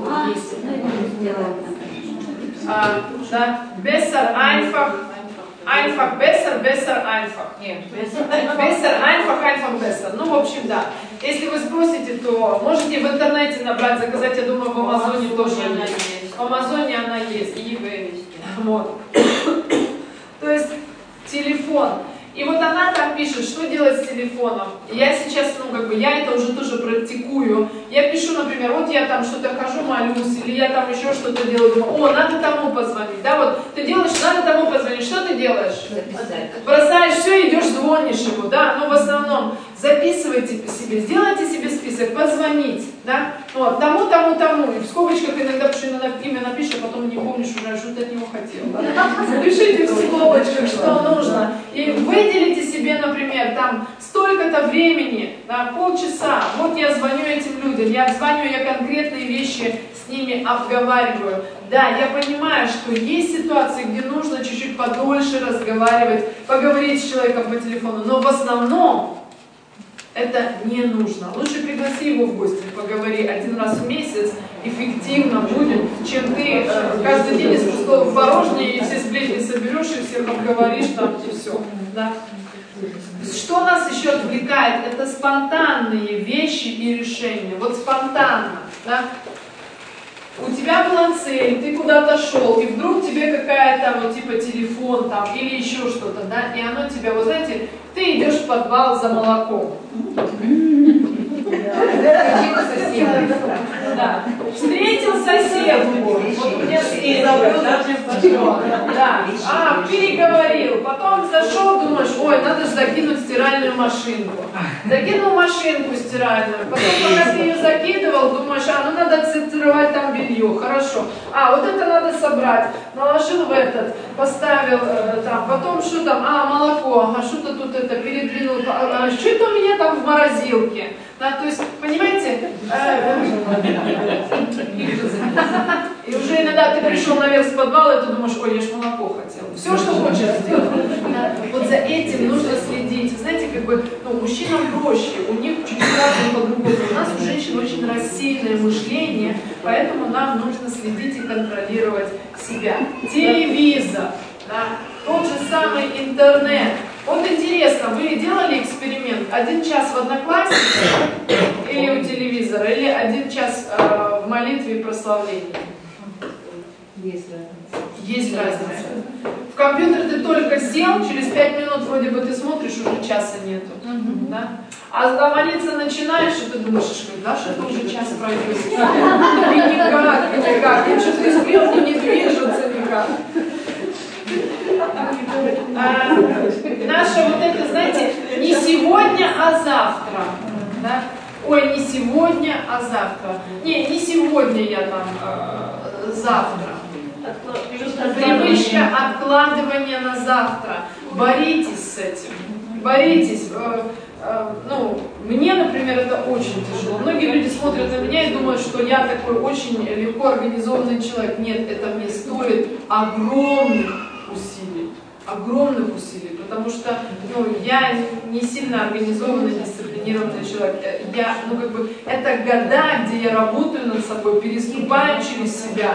А, да. Besser, einfach. Einfach, besser, besser, einfach. Нет. Besser, einfach, einfach, besser. Ну, в общем, да. Если вы спросите, то можете в интернете набрать, заказать. Я думаю, в Амазоне тоже есть. В Амазоне она есть. И в есть. Вот. То есть телефон. И вот она там пишет, что делать с телефоном. Я сейчас, ну как бы, я это уже тоже практикую. Я пишу, например, вот я там что-то хожу, молюсь, или я там еще что-то делаю, думаю, о, надо тому позвонить. Да, вот ты делаешь, надо тому позвонить. Что ты делаешь? Записать. Бросаешь все, идешь, звонишь ему, да, но в основном записывайте себе, сделайте себе список, позвонить, да, вот, тому, тому, тому. И в скобочках иногда, потому что иногда имя напишешь, а потом не помнишь уже, что ты от него хотел. Да? Пишите в скобочках, что нужно. И выделите себе, например, там столько-то времени, да, полчаса, вот я звоню этим людям, я звоню, я конкретные вещи с ними обговариваю. Да, я понимаю, что есть ситуации, где нужно чуть-чуть подольше разговаривать, поговорить с человеком по телефону, но в основном это не нужно. Лучше пригласи его в гости, поговори один раз в месяц, эффективно будет, чем ты э, каждый день из пустого в порожнее и все сплетни соберешь и всех обговоришь там и все. Да? Что нас еще отвлекает? Это спонтанные вещи и решения. Вот спонтанно. Да? У тебя была цель, ты куда-то шел, и вдруг тебе какая-то вот типа телефон там или еще что-то, да, и оно тебя, вот знаете, ты идешь в подвал за молоком. Да. Встретил соседку, вот у меня встретил, да, а, переговорил, потом зашел, думаешь, ой, надо же закинуть стиральную машинку. Закинул машинку стиральную, потом, пока ты ее закидывал, думаешь, а, ну надо отсортировать там белье, хорошо. А, вот это надо собрать, наложил в этот, поставил э, там, потом что там, а, молоко, а что-то тут это передвинул, а, а, что это у меня там в морозилке? Да, то есть, понимаете, э, и уже иногда ты пришел наверх с подвала, и ты думаешь, ой, я ж молоко хотел. Все, что хочешь сделать. Да, вот за этим нужно следить. Знаете, как бы, ну, мужчинам проще, у них чуть-чуть разные по-другому. У нас у женщин очень рассеянное мышление, поэтому нам нужно следить и контролировать себя. Телевизор, да, тот же самый интернет. Вот интересно, вы делали эксперимент? Один час в Однокласснике или у телевизора, или один час э, в молитве и прославлении? Есть разница. Есть разница. В компьютер ты только сел, через пять минут вроде бы ты смотришь, уже часа нету. Mm-hmm. Да? А молиться начинаешь, и ты думаешь, когда же это уже час пройдет? И никак, и никак. Я что-то из стрелки не движется никак. А, наша вот это, знаете, не сегодня, а завтра. Да? Ой, не сегодня, а завтра. Не, не сегодня я там, э, завтра. Привычка откладывания на завтра. Боритесь с этим. Боритесь. Э, э, ну, мне, например, это очень тяжело. Многие люди смотрят на меня и думают, что я такой очень легко организованный человек. Нет, это мне стоит огромных усилий. Огромных усилий, потому что ну, я не сильно организованный, дисциплинированный человек. Я, ну, как бы, это года, где я работаю над собой, переступаю через себя.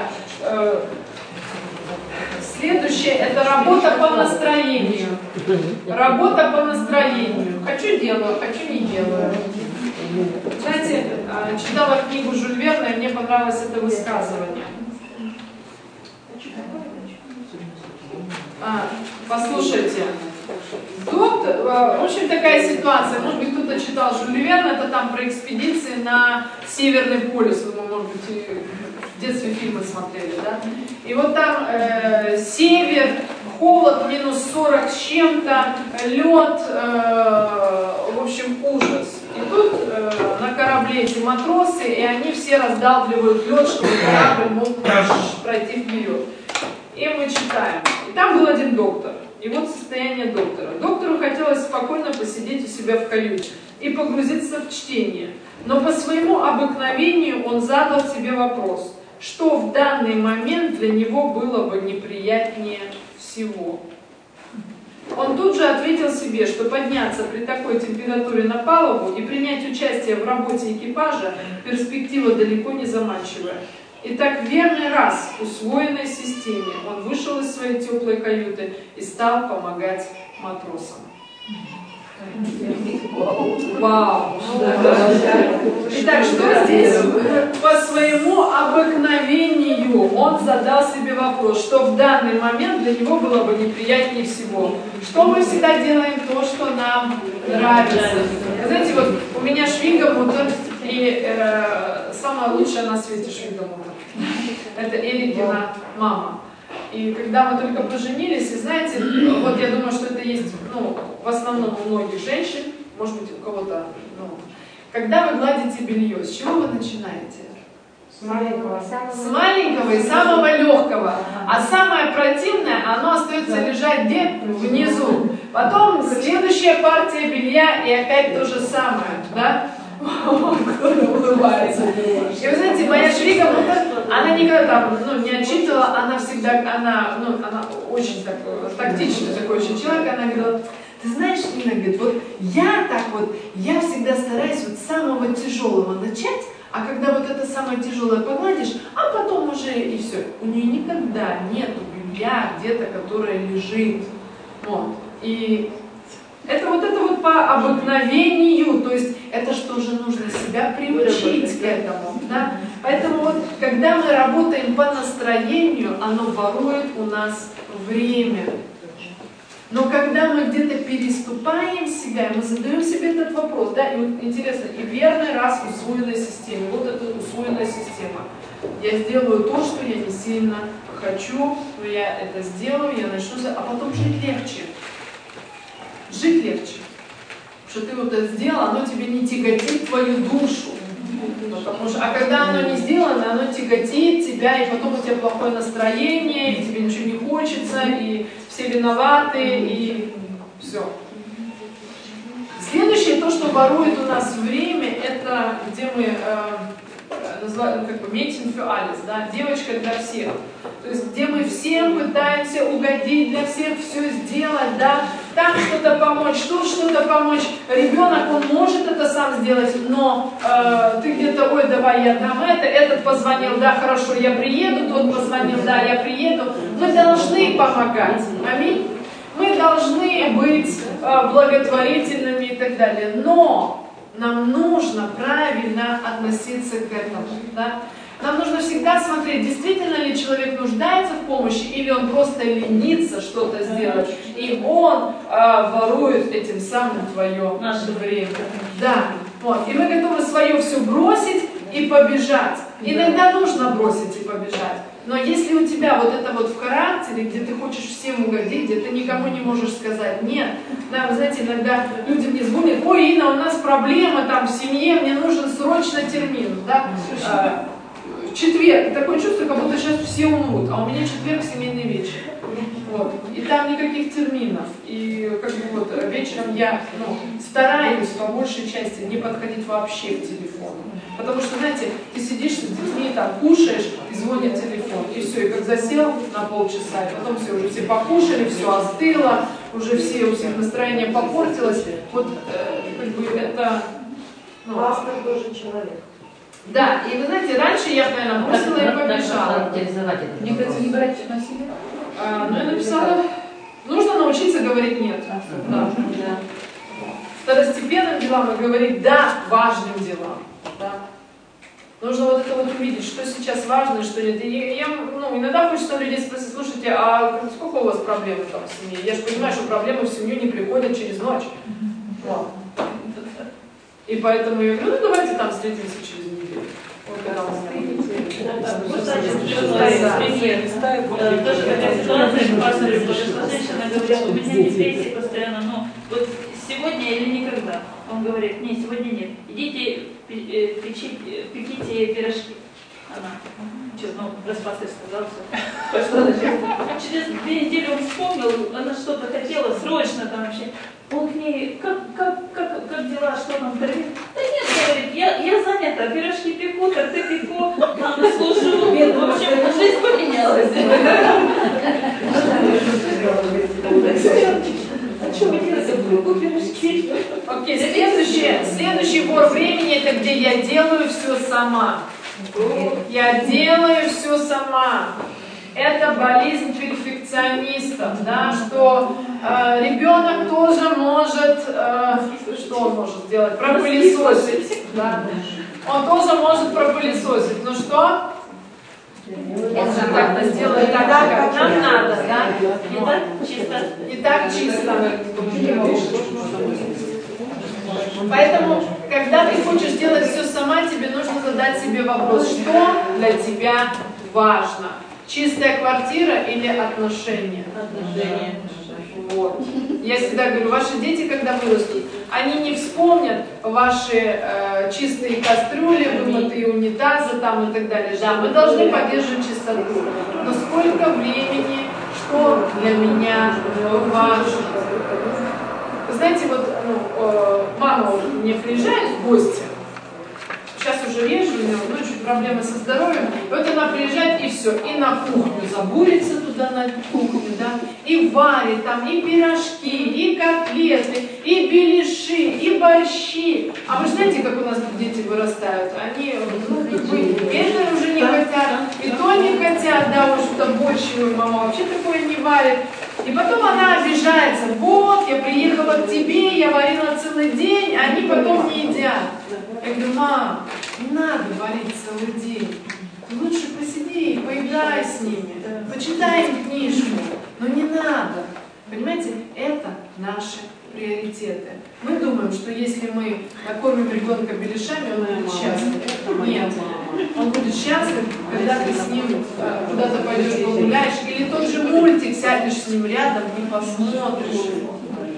Следующее – это работа по настроению. Работа по настроению. Хочу – делаю, хочу – не делаю. Знаете, читала книгу Жюль Верна, и мне понравилось это высказывание. А, послушайте, доктор, в общем, такая ситуация, может быть, кто-то читал Жюль Верна, это там про экспедиции на Северный полюс, вы, может быть, в детстве фильмы смотрели, да? И вот там э, север, холод, минус сорок с чем-то, лед, э, в общем, ужас. И тут э, на корабле эти матросы, и они все раздалбливают лед, чтобы корабль мог пройти вперед. И мы читаем. И там был один доктор. И вот состояние доктора. Доктору хотелось спокойно посидеть у себя в каюте и погрузиться в чтение. Но по своему обыкновению он задал себе вопрос, что в данный момент для него было бы неприятнее всего. Он тут же ответил себе, что подняться при такой температуре на палубу и принять участие в работе экипажа перспектива далеко не заманчивая. Итак, верный раз усвоенной системе он вышел из своей теплой каюты и стал помогать матросам. Вау! Итак, что здесь? По своему обыкновению он задал себе вопрос, что в данный момент для него было бы неприятнее всего. Что мы всегда делаем то, что нам нравится. Знаете, вот у меня швингомутер, и э, самая лучшая на свете швингомутер. Это Эрикина мама. И когда мы только поженились, и знаете, вот я думаю, что это есть, ну, в основном у многих женщин, может быть, у кого-то, ну, когда вы гладите белье, с чего вы начинаете? С маленького. С маленького и самого легкого. А самое противное, оно остается лежать где? Внизу. Потом следующая партия белья, и опять то же самое, да? Кто-то улыбается. И вы знаете, моя швейка, она никогда там, ну, не отчитывала, она всегда, она, ну, она очень так, тактичный такой очень человек, она говорила: ты знаешь, Нина, говорит, вот я так вот, я всегда стараюсь вот с самого тяжелого начать, а когда вот это самое тяжелое погладишь, а потом уже и все. У нее никогда нету белья где-то, которое лежит. Вот. И это вот это вот по обыкновению, то есть это что же нужно себя приучить к этому, да? Поэтому вот, когда мы работаем по настроению, оно ворует у нас время. Но когда мы где-то переступаем себя, мы задаем себе этот вопрос, да, и вот интересно, и верный раз в усвоенной системе, вот эта усвоенная система. Я сделаю то, что я не сильно хочу, но я это сделаю, я начну, а потом жить легче. Жить легче. Потому что ты вот это сделал, оно тебе не тяготит твою душу. Потому что, а когда оно не сделано, оно тяготит тебя, и потом у тебя плохое настроение, и тебе ничего не хочется, и все виноваты, и все. Следующее, то, что ворует у нас время, это где мы э, называем, как бы, Mädchen für alles, да, девочка для всех. То есть, где мы всем пытаемся угодить, для всех все сделать, да, там что-то помочь, тут что-то помочь. Ребенок, он может это сам сделать, но э, ты где-то, ой, давай я дам это, этот позвонил, да, хорошо, я приеду, тот позвонил, да, я приеду. Мы должны помогать, аминь. Мы должны быть э, благотворительными и так далее, но нам нужно правильно относиться к этому, да. Нам нужно всегда смотреть, действительно ли человек нуждается в помощи, или он просто ленится что-то сделать, и он э, ворует этим самым твое наше время. Да, вот. И мы готовы свое все бросить и побежать. Иногда нужно бросить и побежать. Но если у тебя вот это вот в характере, где ты хочешь всем угодить, где ты никому не можешь сказать нет, да, вы знаете, иногда люди мне звонят: ой, Инна, у нас проблема там в семье, мне нужен срочно термин, да. Четверг, такое чувство, как будто сейчас все умрут, а у меня четверг семейный вечер. Вот. И там никаких терминов. И как бы вот вечером я, ну, стараюсь по большей части не подходить вообще к телефону. Потому что, знаете, ты сидишь с детьми, там кушаешь, и звонит телефон, и все, и как засел на полчаса, и потом все, уже все покушали, все остыло, уже все, у всех настроение попортилось. Вот э, как бы это... Ну, Пастор тоже человек. Да, и вы знаете, раньше я, наверное, бросила и побежала. Мне кажется, не брать на себя. А, ну, я написала, нужно научиться говорить нет. Да. Да. Второстепенным делам и говорить да важным делам. Да. Нужно вот это вот увидеть, что сейчас важно и что нет. И я, ну, иногда хочется у людей спросить: слушайте, а сколько у вас проблем там в семье? Я же понимаю, что проблемы в семью не приходят через ночь. Вот. И поэтому я говорю: ну давайте там встретимся через неделю. Вот когда вы встретите. Тоже такая ситуация, пастор, что женщина говорит: у меня депрессия постоянно, но вот сегодня или никогда. Он говорит: не, сегодня нет. Идите, печите, пеките пирожки. Она, ну, распастырь сказал, все. Пошла через две недели он вспомнил, она что-то хотела срочно там вообще. Он к ней: как, как, как, как дела, что там говорит? Да нет, говорит, я, я занята, пирожки пеку, торты пеку, там служу. В общем, жизнь поменялась. А что вы делаете? Пеку пирожки. Окей, следующий, следующий вор времени — это где я делаю все сама. Я делаю все сама. Это болезнь перфекционистов, да, что э, ребенок тоже может, э, что он может сделать? Пропылесосить, да. Он тоже может пропылесосить. Ну что? Он же как-то сделает так, как нам надо, да? Не так чисто. Не так чисто. Поэтому, когда ты хочешь делать все сама, тебе нужно задать себе вопрос: что для тебя важно? Чистая квартира или отношения? Отношения. Вот. Я всегда говорю, ваши дети, когда вырастут, они не вспомнят ваши э, чистые кастрюли, вымытые унитазы там и так далее. Да, мы должны поддерживать чистоту. Но сколько времени, что для меня важно? Вы знаете, вот ну, э, мама мне приезжает в гости, сейчас уже реже, у нее ну, чуть проблемы со здоровьем, и вот она приезжает и все, и на кухню забурится туда на кухню, да, и варит там и пирожки, и котлеты, и беляши, и борщи. А вы знаете, как у нас тут дети вырастают? Они, ну, как бы, это уже не хотят, и то не хотят, да, уж там больше, мама вообще такое не варит. И потом она обижается, вот, я приехала к тебе, я варила целый день, а они потом не едят. Я говорю, мам, не надо варить целый день, лучше посиди и поиграй с ними, почитай им книжку, но не надо. Понимаете, это наши приоритеты. Мы думаем, что если мы накормим ребенка беляшами, он будет счастлив. Нет, он будет счастлив, когда ты с ним куда-то пойдешь погуляешь, или тот же мультик, сядешь с ним рядом и посмотришь его.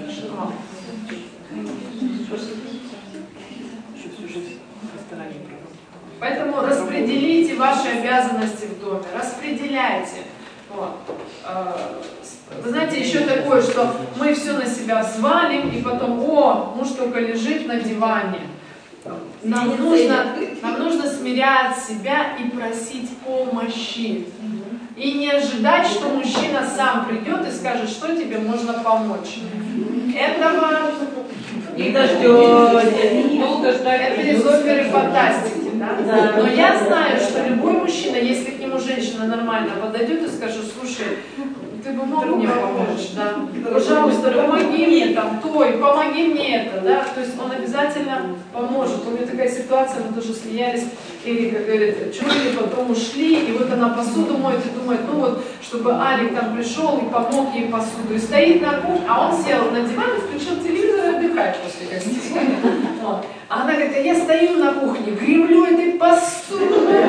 Поэтому распределите ваши обязанности в доме, распределяйте. Вот. Вы знаете, еще такое, что мы все на себя взвалим, и потом, о, муж только лежит на диване. Нам нужно, нам нужно смирять себя и просить помощи. И не ожидать, что мужчина сам придет и скажет, что тебе можно помочь. Этого не дождетесь, долго ждать. Это из оперы фантастики, да? Да. Но я знаю, что любой мужчина, если к нему женщина нормально подойдет и скажет, слушай, ты бы мог мне помочь, да? Пожалуйста, помоги мне там, той, помоги мне это, да? То есть он обязательно поможет. У меня такая ситуация, мы тоже смеялись, Эрика говорит, что мы потом ушли, и вот она посуду моет и думает, ну вот, чтобы Алик там пришел и помог ей посуду. И стоит на кухне, а он сел на диван, включил телевизор и отдыхает после гостей. Вот. А она говорит, а я стою на кухне, гремлю этой посудой,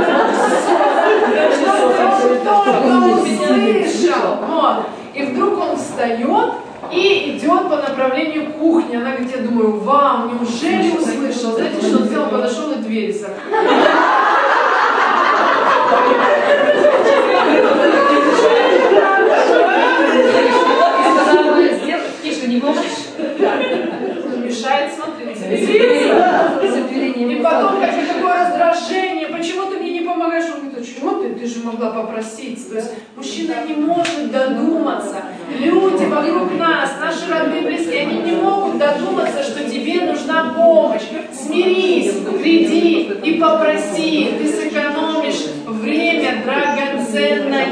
чтобы он услышал. Вот. И вдруг он встает и идет по направлению кухни. Она говорит, я думаю, вау, неужели услышал? Знаете, что он сделал? Подошел и дверь закрыл. Тише, не можешь? Мешает смотреть телевизор. И потом как такое раздражение, почему ты мне не помогаешь? Он говорит, а чего ты? Ты же могла попросить. То есть мужчина не может додуматься. Люди вокруг нас, наши родные, близкие, они не могут додуматься, что тебе нужна помощь. Смирись, приди и попроси. Ты сэкономишь время драгоценное.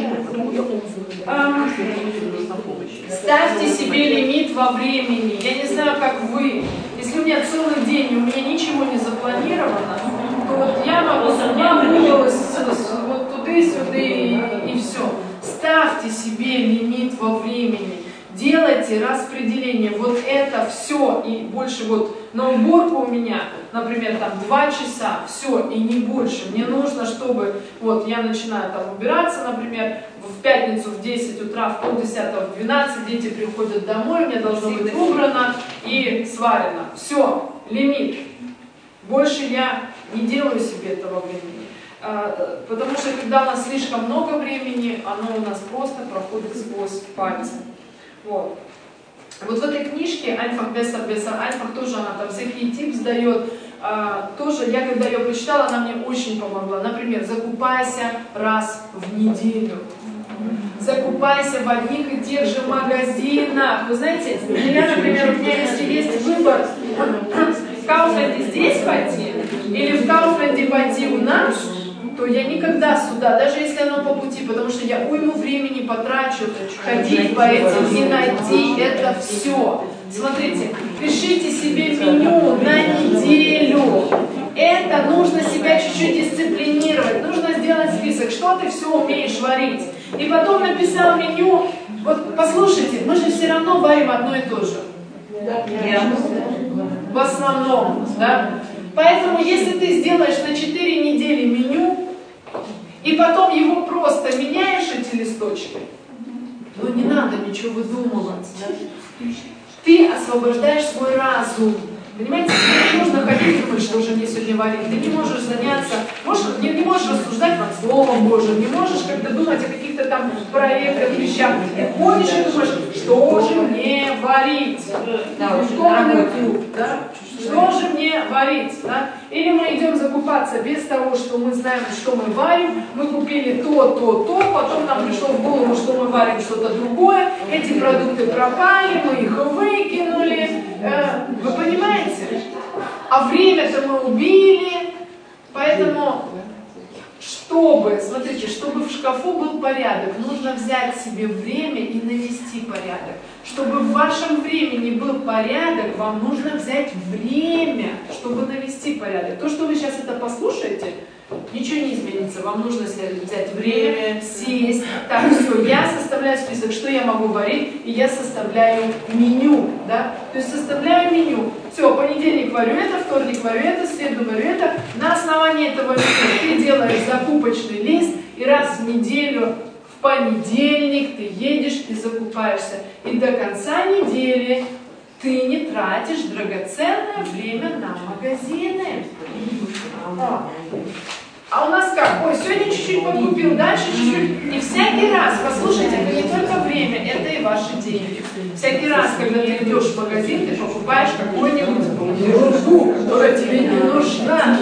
Ставьте себе лимит во времени. Я не знаю, как вы. Если у меня целый день, и у меня ничего не запланировано, то вот я могу вот туда-сюда и, и все. Ставьте себе лимит во времени. Делайте распределение. Вот это все и больше. Вот на уборку у меня, например, там два часа, все и не больше. Мне нужно, чтобы вот я начинаю там убираться, например, в пятницу в десять утра, в полдесятого, в двенадцать дети приходят домой, у меня должно быть убрано и сварено. Все, лимит. Больше я не делаю себе этого времени. Потому что когда у нас слишком много времени, оно у нас просто проходит сквозь пальцы. Вот. Вот в этой книжке Альфах Бесар Бесар Альфах тоже она там всякие типы дает. А, тоже я когда ее прочитала, она мне очень помогла. Например, закупайся раз в неделю. Закупайся в одних и тех же магазинах. Вы знаете, я, например, у меня если есть выбор, в Кауфленде здесь пойти или в Кауфленде пойти у нас, то я никогда сюда, даже если оно по пути, потому что я уйму времени потрачу ходить по этим и найти это все. Смотрите, пишите себе меню на неделю. Это нужно себя чуть-чуть дисциплинировать, нужно сделать список, что ты все умеешь варить. И потом написал меню, вот послушайте, мы же все равно варим одно и то же. В основном, да? Поэтому, если ты сделаешь на четыре недели меню, и потом его просто меняешь, эти листочки, ну не надо ничего выдумывать. Да? Ты освобождаешь свой разум. Понимаете, тебе не нужно ходить и думать, что же мне сегодня варить. Ты не можешь заняться, можешь, не, не можешь рассуждать над Словом Божьим, не можешь как-то думать о каких-то там проектах, вещах. Ты ходишь и думаешь, что же мне варить? Да, клуб, да? Что же мне варить? Да? Или мы идем закупаться без того, что мы знаем, что мы варим, мы купили то, то, то, потом нам пришло в голову, что мы варим что-то другое, эти продукты пропали, мы их выкинули. Э, вы понимаете? А время-то мы убили, поэтому, чтобы, смотрите, чтобы в шкафу был порядок, нужно взять себе время и навести порядок. Чтобы в вашем времени был порядок, вам нужно взять время, чтобы навести порядок. То, что вы сейчас это послушаете, ничего не изменится. Вам нужно взять время, сесть. Так, все, я составляю список, что я могу варить, и я составляю меню. Да? То есть составляю меню. Все, понедельник варю это, вторник варю это, среду варю это. На основании этого меню ты делаешь закупочный лист, и раз в неделю в понедельник ты едешь и закупаешься. И до конца недели ты не тратишь драгоценное время на магазины. А, а у нас как? Ой, сегодня чуть-чуть подкупил, дальше чуть-чуть. И всякий раз, послушайте, это не только время, это и ваши деньги. Всякий раз, когда ты идешь в магазин, ты покупаешь какую-нибудь ерунду, которая тебе не нужна.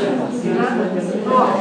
Да?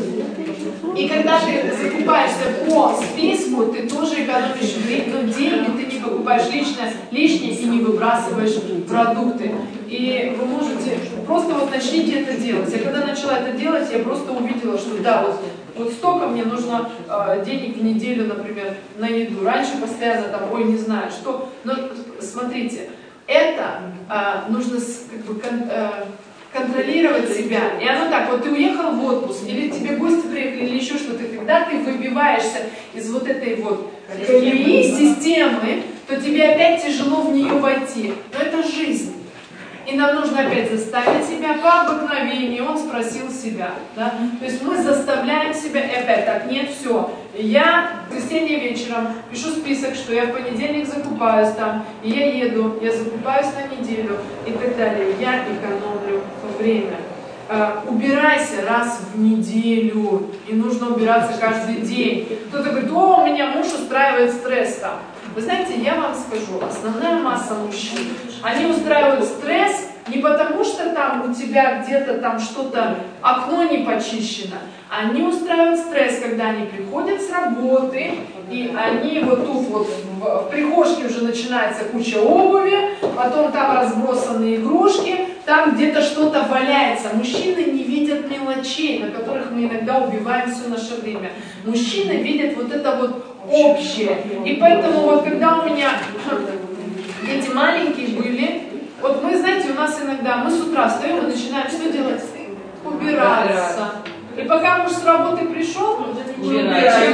И когда ты закупаешься по списку, ты тоже экономишь время, но деньги ты не покупаешь лишнее, лишнее и не выбрасываешь продукты. И вы можете, просто вот начните это делать. Я когда начала это делать, я просто увидела, что да, вот, вот столько мне нужно э, денег в неделю, например, на еду. Раньше постоянно там, ой, не знаю, что. Но смотрите, это э, нужно как бы... Кон, э, контролировать себя. И оно так, вот ты уехал в отпуск, или тебе гости приехали, или еще что-то, когда ты выбиваешься из вот этой вот колеи, системы, то тебе опять тяжело в нее войти. Но это жизнь. И нам нужно опять заставить себя по обыкновению. Он спросил себя. Да? То есть мы заставляем себя, и опять так, нет, все. Я в воскресенье вечером пишу список, что я в понедельник закупаюсь там, и я еду, я закупаюсь на неделю и так далее. Я экономлю время. Uh, убирайся раз в неделю, не нужно убираться каждый день. Кто-то говорит, о, у меня муж устраивает стресс там. Вы знаете, я вам скажу, основная масса мужчин, они устраивают стресс не потому, что там у тебя где-то там что-то, окно не почищено. Они устраивают стресс, когда они приходят с работы, и они вот тут вот в, в прихожке уже начинается куча обуви, потом там разбросаны игрушки, там где-то что-то валяется. Мужчины не видят мелочей, на которых мы иногда убиваем все наше время. Мужчины видят вот это вот общее. И поэтому вот когда у меня дети маленькие были, вот мы, знаете, у нас иногда, мы с утра встаем и начинаем что делать? Убираться. И пока муж с работы пришел, мы убираемся.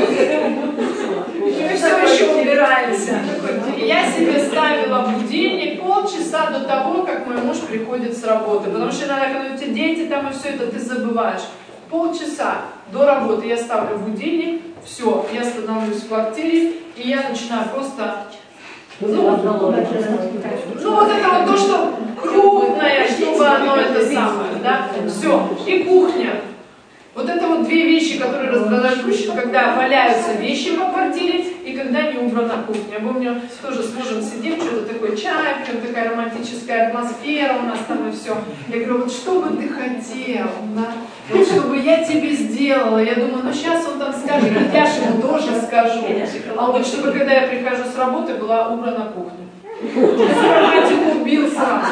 Мы все еще убираемся. И я себе ставила будильник полчаса до того, как мой муж приходит с работы. Потому что иногда, когда у тебя дети там и все это, ты забываешь. Полчаса до работы я ставлю будильник, все, я становлюсь в квартире, и я начинаю просто... Ну, ну вот это вот то, что крупное, чтобы оно это самое, да, все. И кухня. Вот это вот две вещи, которые раздражают мужчин, когда валяются вещи по квартире и когда не убрана кухня. Мы у меня тоже с мужем сидим, что-то такое чай, прям такая романтическая атмосфера у нас там и все. Я говорю, вот что бы ты хотел, да? Вот чтобы я тебе сделала. Я думаю, ну сейчас он там скажет, и я же ему тоже скажу. А вот чтобы когда я прихожу с работы, была убрана кухня. Романтику убил сразу.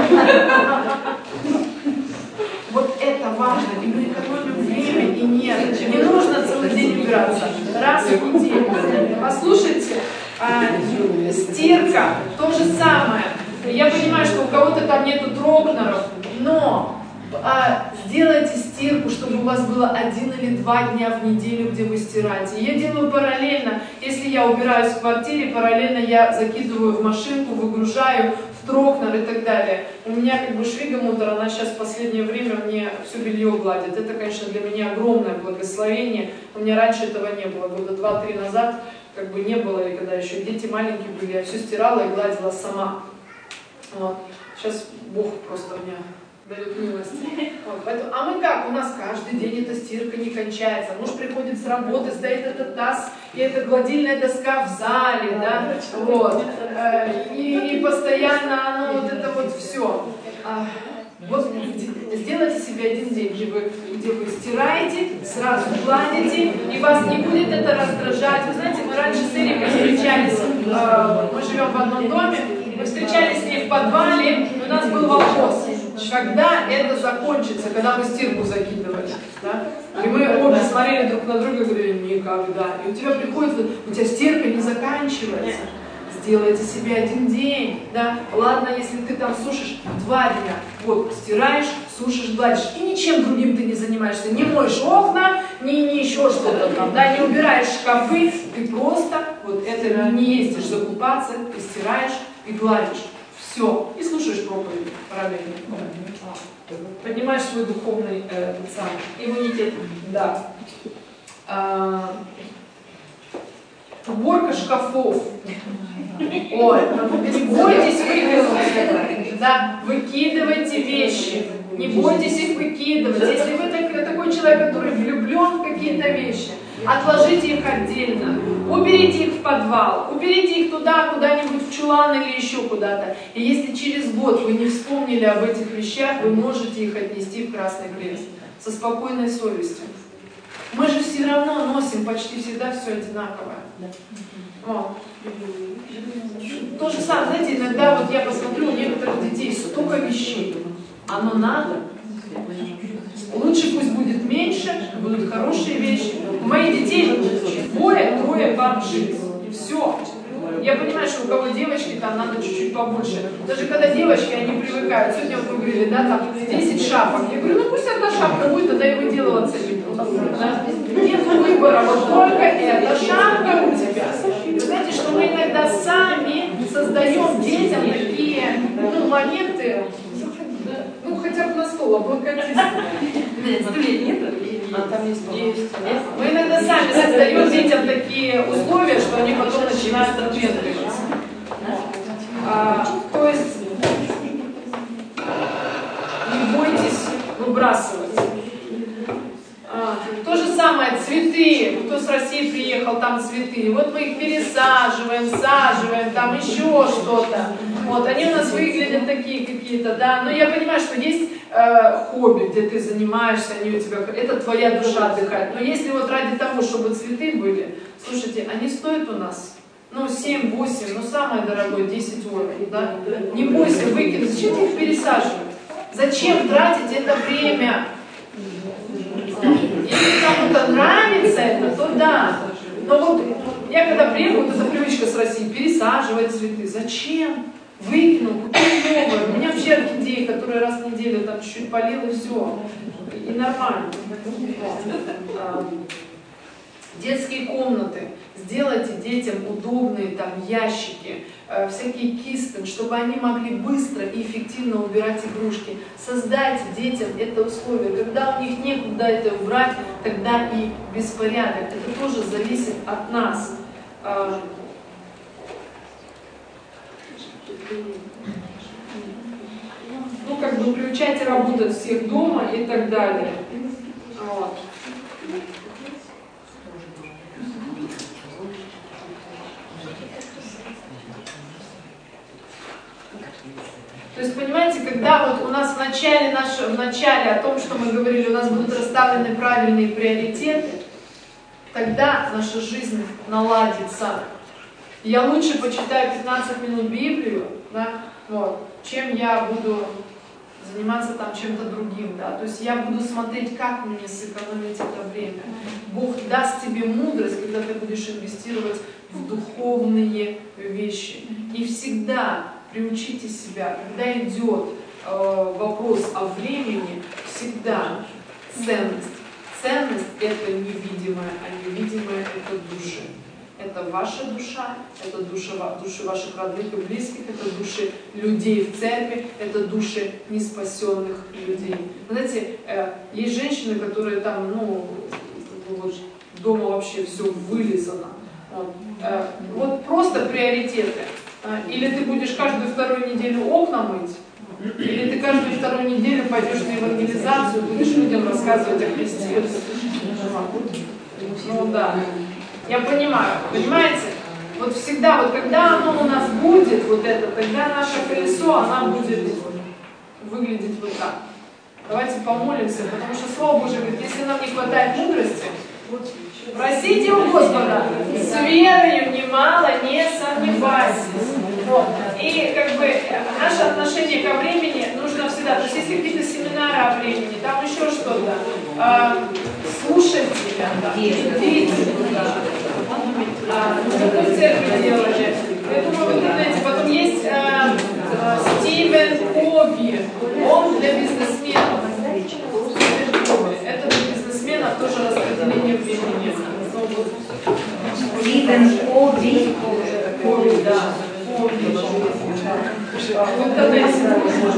Вот это важно, и мы экономим время, и нет, не нужно целый день убираться, раз в неделю. Послушайте, а, стирка, то же самое. Я понимаю, что у кого-то там нету трокнеров, но а, сделайте стирку, чтобы у вас было один или два дня в неделю, где вы стираете. Я делаю параллельно, если я убираюсь в квартире, параллельно я закидываю в машинку, выгружаю, трокнер и так далее. У меня как бы швейгамутер, она сейчас в последнее время мне все белье гладит. Это, конечно, для меня огромное благословение. У меня раньше этого не было. Года два-три назад как бы не было, и когда еще дети маленькие были, я все стирала и гладила сама. Вот. Сейчас Бог просто мне дает милость. Вот, поэтому, а мы как? У нас каждый день эта стирка не кончается. Муж приходит с работы, стоит этот таз, и эта гладильная доска в зале, да, вот. И, и постоянно оно вот это вот все. Вот сделайте себе один день, где вы, где вы стираете, сразу гладите, и вас не будет это раздражать. Вы знаете, мы раньше с Эрикой встречались, э, мы живем в одном доме, мы встречались с ней в подвале, и у нас был вопрос, когда это закончится, когда мы стирку закидывали. Да? И мы обе смотрели друг на друга и говорили, никогда. И у тебя приходится, у тебя стирка не заканчивается. Сделайте себе один день, да, ладно, если ты там сушишь два дня, вот, стираешь, сушишь, гладишь, и ничем другим ты не занимаешься, не моешь окна, не, не еще что-то там, да, не убираешь шкафы, ты просто, вот, это не ездишь закупаться, ты стираешь и гладишь, все, и слушаешь проповедь параллельно, поднимаешь свой духовный э, сам иммунитет, да. А, уборка шкафов. Ой, не бойтесь выкидывать, да, выкидывайте вещи, не бойтесь их выкидывать. Если вы так, такой человек, который влюблен в какие-то вещи, отложите их отдельно, уберите их в подвал, уберите их туда, куда-нибудь в чулан или еще куда-то. И если через год вы не вспомнили об этих вещах, вы можете их отнести в Красный Крест со спокойной совестью. Мы же все равно носим почти всегда все одинаковое. О. То же самое, знаете, иногда вот я посмотрю, у некоторых детей столько вещей. Оно надо. Лучше пусть будет меньше, будут хорошие вещи. У моих детей двое, трое пар джинс. Все. Я понимаю, что у кого девочки, там надо чуть-чуть побольше. Даже когда девочки, они привыкают. Сегодня вы говорили, да, там десять шапок. Я говорю, ну пусть одна шапка будет, тогда и выделываться не буду. Да? Нет выбора, вот только эта шапка у тебя. Вы знаете, что мы иногда сами создаем детям такие, ну, моменты, ну, хотя бы на стол облокотись. А там есть, есть. Мы иногда сами создаем детям такие условия, что они потом начинают отвергиваться. А, то есть не бойтесь выбрасывать. А, то же самое цветы. Кто с России приехал, там цветы. Вот мы их пересаживаем, саживаем, там еще что-то. Вот, они у нас выглядят такие какие-то, да. Но я понимаю, что есть э, хобби, где ты занимаешься, они у тебя, это твоя душа отдыхает. Но если вот ради того, чтобы цветы были, слушайте, они стоят у нас, ну, семь-восемь, ну, самое дорогое, десять евро, да. Не бойся выкинуть, зачем ты их пересаживать? Зачем тратить это время? Если кому-то нравится это, то да. Но вот я когда приехала, вот эта привычка с России, пересаживать цветы. Зачем? Выкинул, купил новое. У меня вообще орхидеи, которые раз в неделю там чуть-чуть полил и все. И нормально. Детские комнаты. Сделайте детям удобные там ящики, э, всякие кисты, чтобы они могли быстро и эффективно убирать игрушки. Создайте детям это условие. Когда у них некуда это убрать, тогда и беспорядок. Это тоже зависит от нас. Э, ну, как бы приучать работать всех дома и так далее. Вот. То есть, понимаете, когда вот у нас в начале, наше, в начале о том, что мы говорили, у нас будут расставлены правильные приоритеты, тогда наша жизнь наладится. Я лучше почитаю пятнадцать минут Библию, да, вот, чем я буду заниматься там чем-то другим. Да? То есть я буду смотреть, как мне сэкономить это время. Бог даст тебе мудрость, когда ты будешь инвестировать в духовные вещи. И всегда приучите себя, когда идет э, вопрос о времени, всегда ценность. Ценность – это невидимое, а невидимое – это души. Это ваша душа, это душа, души ваших родных и близких, это души людей в церкви, это души неспасенных людей. Знаете, э, есть женщины, которые там, ну, вот, дома вообще все вылизано. Вот, э, вот просто приоритеты. Или ты будешь каждую вторую неделю окна мыть, Или ты каждую вторую неделю пойдешь на евангелизацию, будешь людям рассказывать о Христе. Ну да, я понимаю, понимаете? Вот всегда, вот когда оно у нас будет, вот это, тогда наше колесо, она будет выглядеть вот так. Давайте помолимся, потому что Слово Божие говорит, если нам не хватает мудрости, просите у Господа, с верою немало не сомневайтесь. Вот. И как бы наше отношение ко времени нужно всегда, то есть если какие-то семинары о времени, там еще что-то, э, слушайте ребята, идите туда. В какой церкви делали? Я думаю, в интернете. Потом есть э, э, Стивен Коби, он для бизнесменов. Это для бизнесменов тоже распределение времени. Стивен Коби. Коби, да. Коби. В интернете.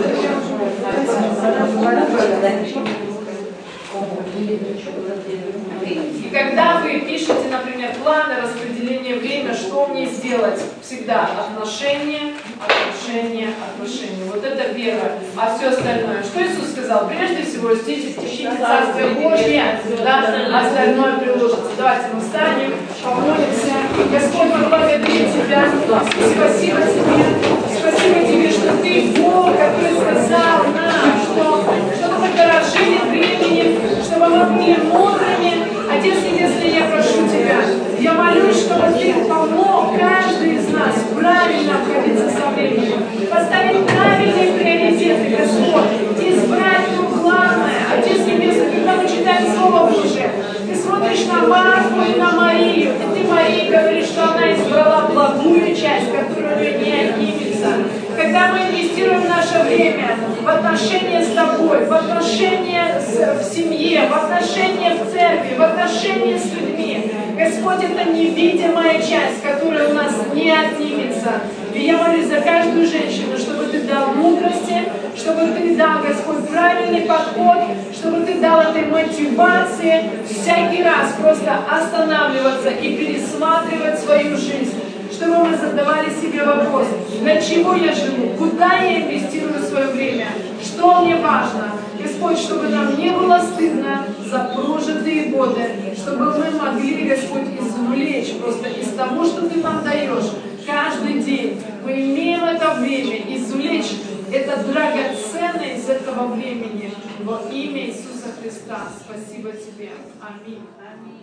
И когда вы пишете, например, планы распределения времени, что мне сделать? Всегда отношения, отношения, отношения. Вот это вера. А все остальное. Что Иисус сказал? Прежде всего, ищите Царствие Божье, да? Остальное приложится. Давайте мы встанем, помолимся. Господь, мы благодарим Тебя. Спасибо Тебе. Спасибо Тебе, что Ты Бог, который сказал нам, что, чтобы мы дорожили временем, чтобы мы были мудрыми. Отец Небесный, я прошу Тебя, я молюсь, чтобы Ты помог каждый из нас правильно обходиться со временем, поставить правильные приоритеты, Господь, избрать то главное. Отец Небесный, когда мы читаем Слово Божие, Ты смотришь на Марфу и на Марию, и Ты Марии говоришь, что она избрала благую часть, которая у нее не отнимется. Когда мы инвестируем наше время в отношения с Тобой, в отношения с, в семье, в отношения в церкви, в отношения с людьми, Господь, это невидимая часть, которая у нас не отнимется. И я молюсь за каждую женщину, чтобы Ты дал мудрости, чтобы Ты дал, Господь, правильный подход, чтобы Ты дал этой мотивации всякий раз просто останавливаться и пересматривать свою жизнь. Чтобы мы задавали себе вопрос, для чего я живу, куда я инвестирую свое время, что мне важно. Господь, чтобы нам не было стыдно за прожитые годы, чтобы мы могли, Господь, извлечь просто из того, что Ты нам даешь каждый день. Мы имеем это время, извлечь это драгоценное из этого времени во имя Иисуса Христа. Спасибо Тебе. Аминь. Аминь.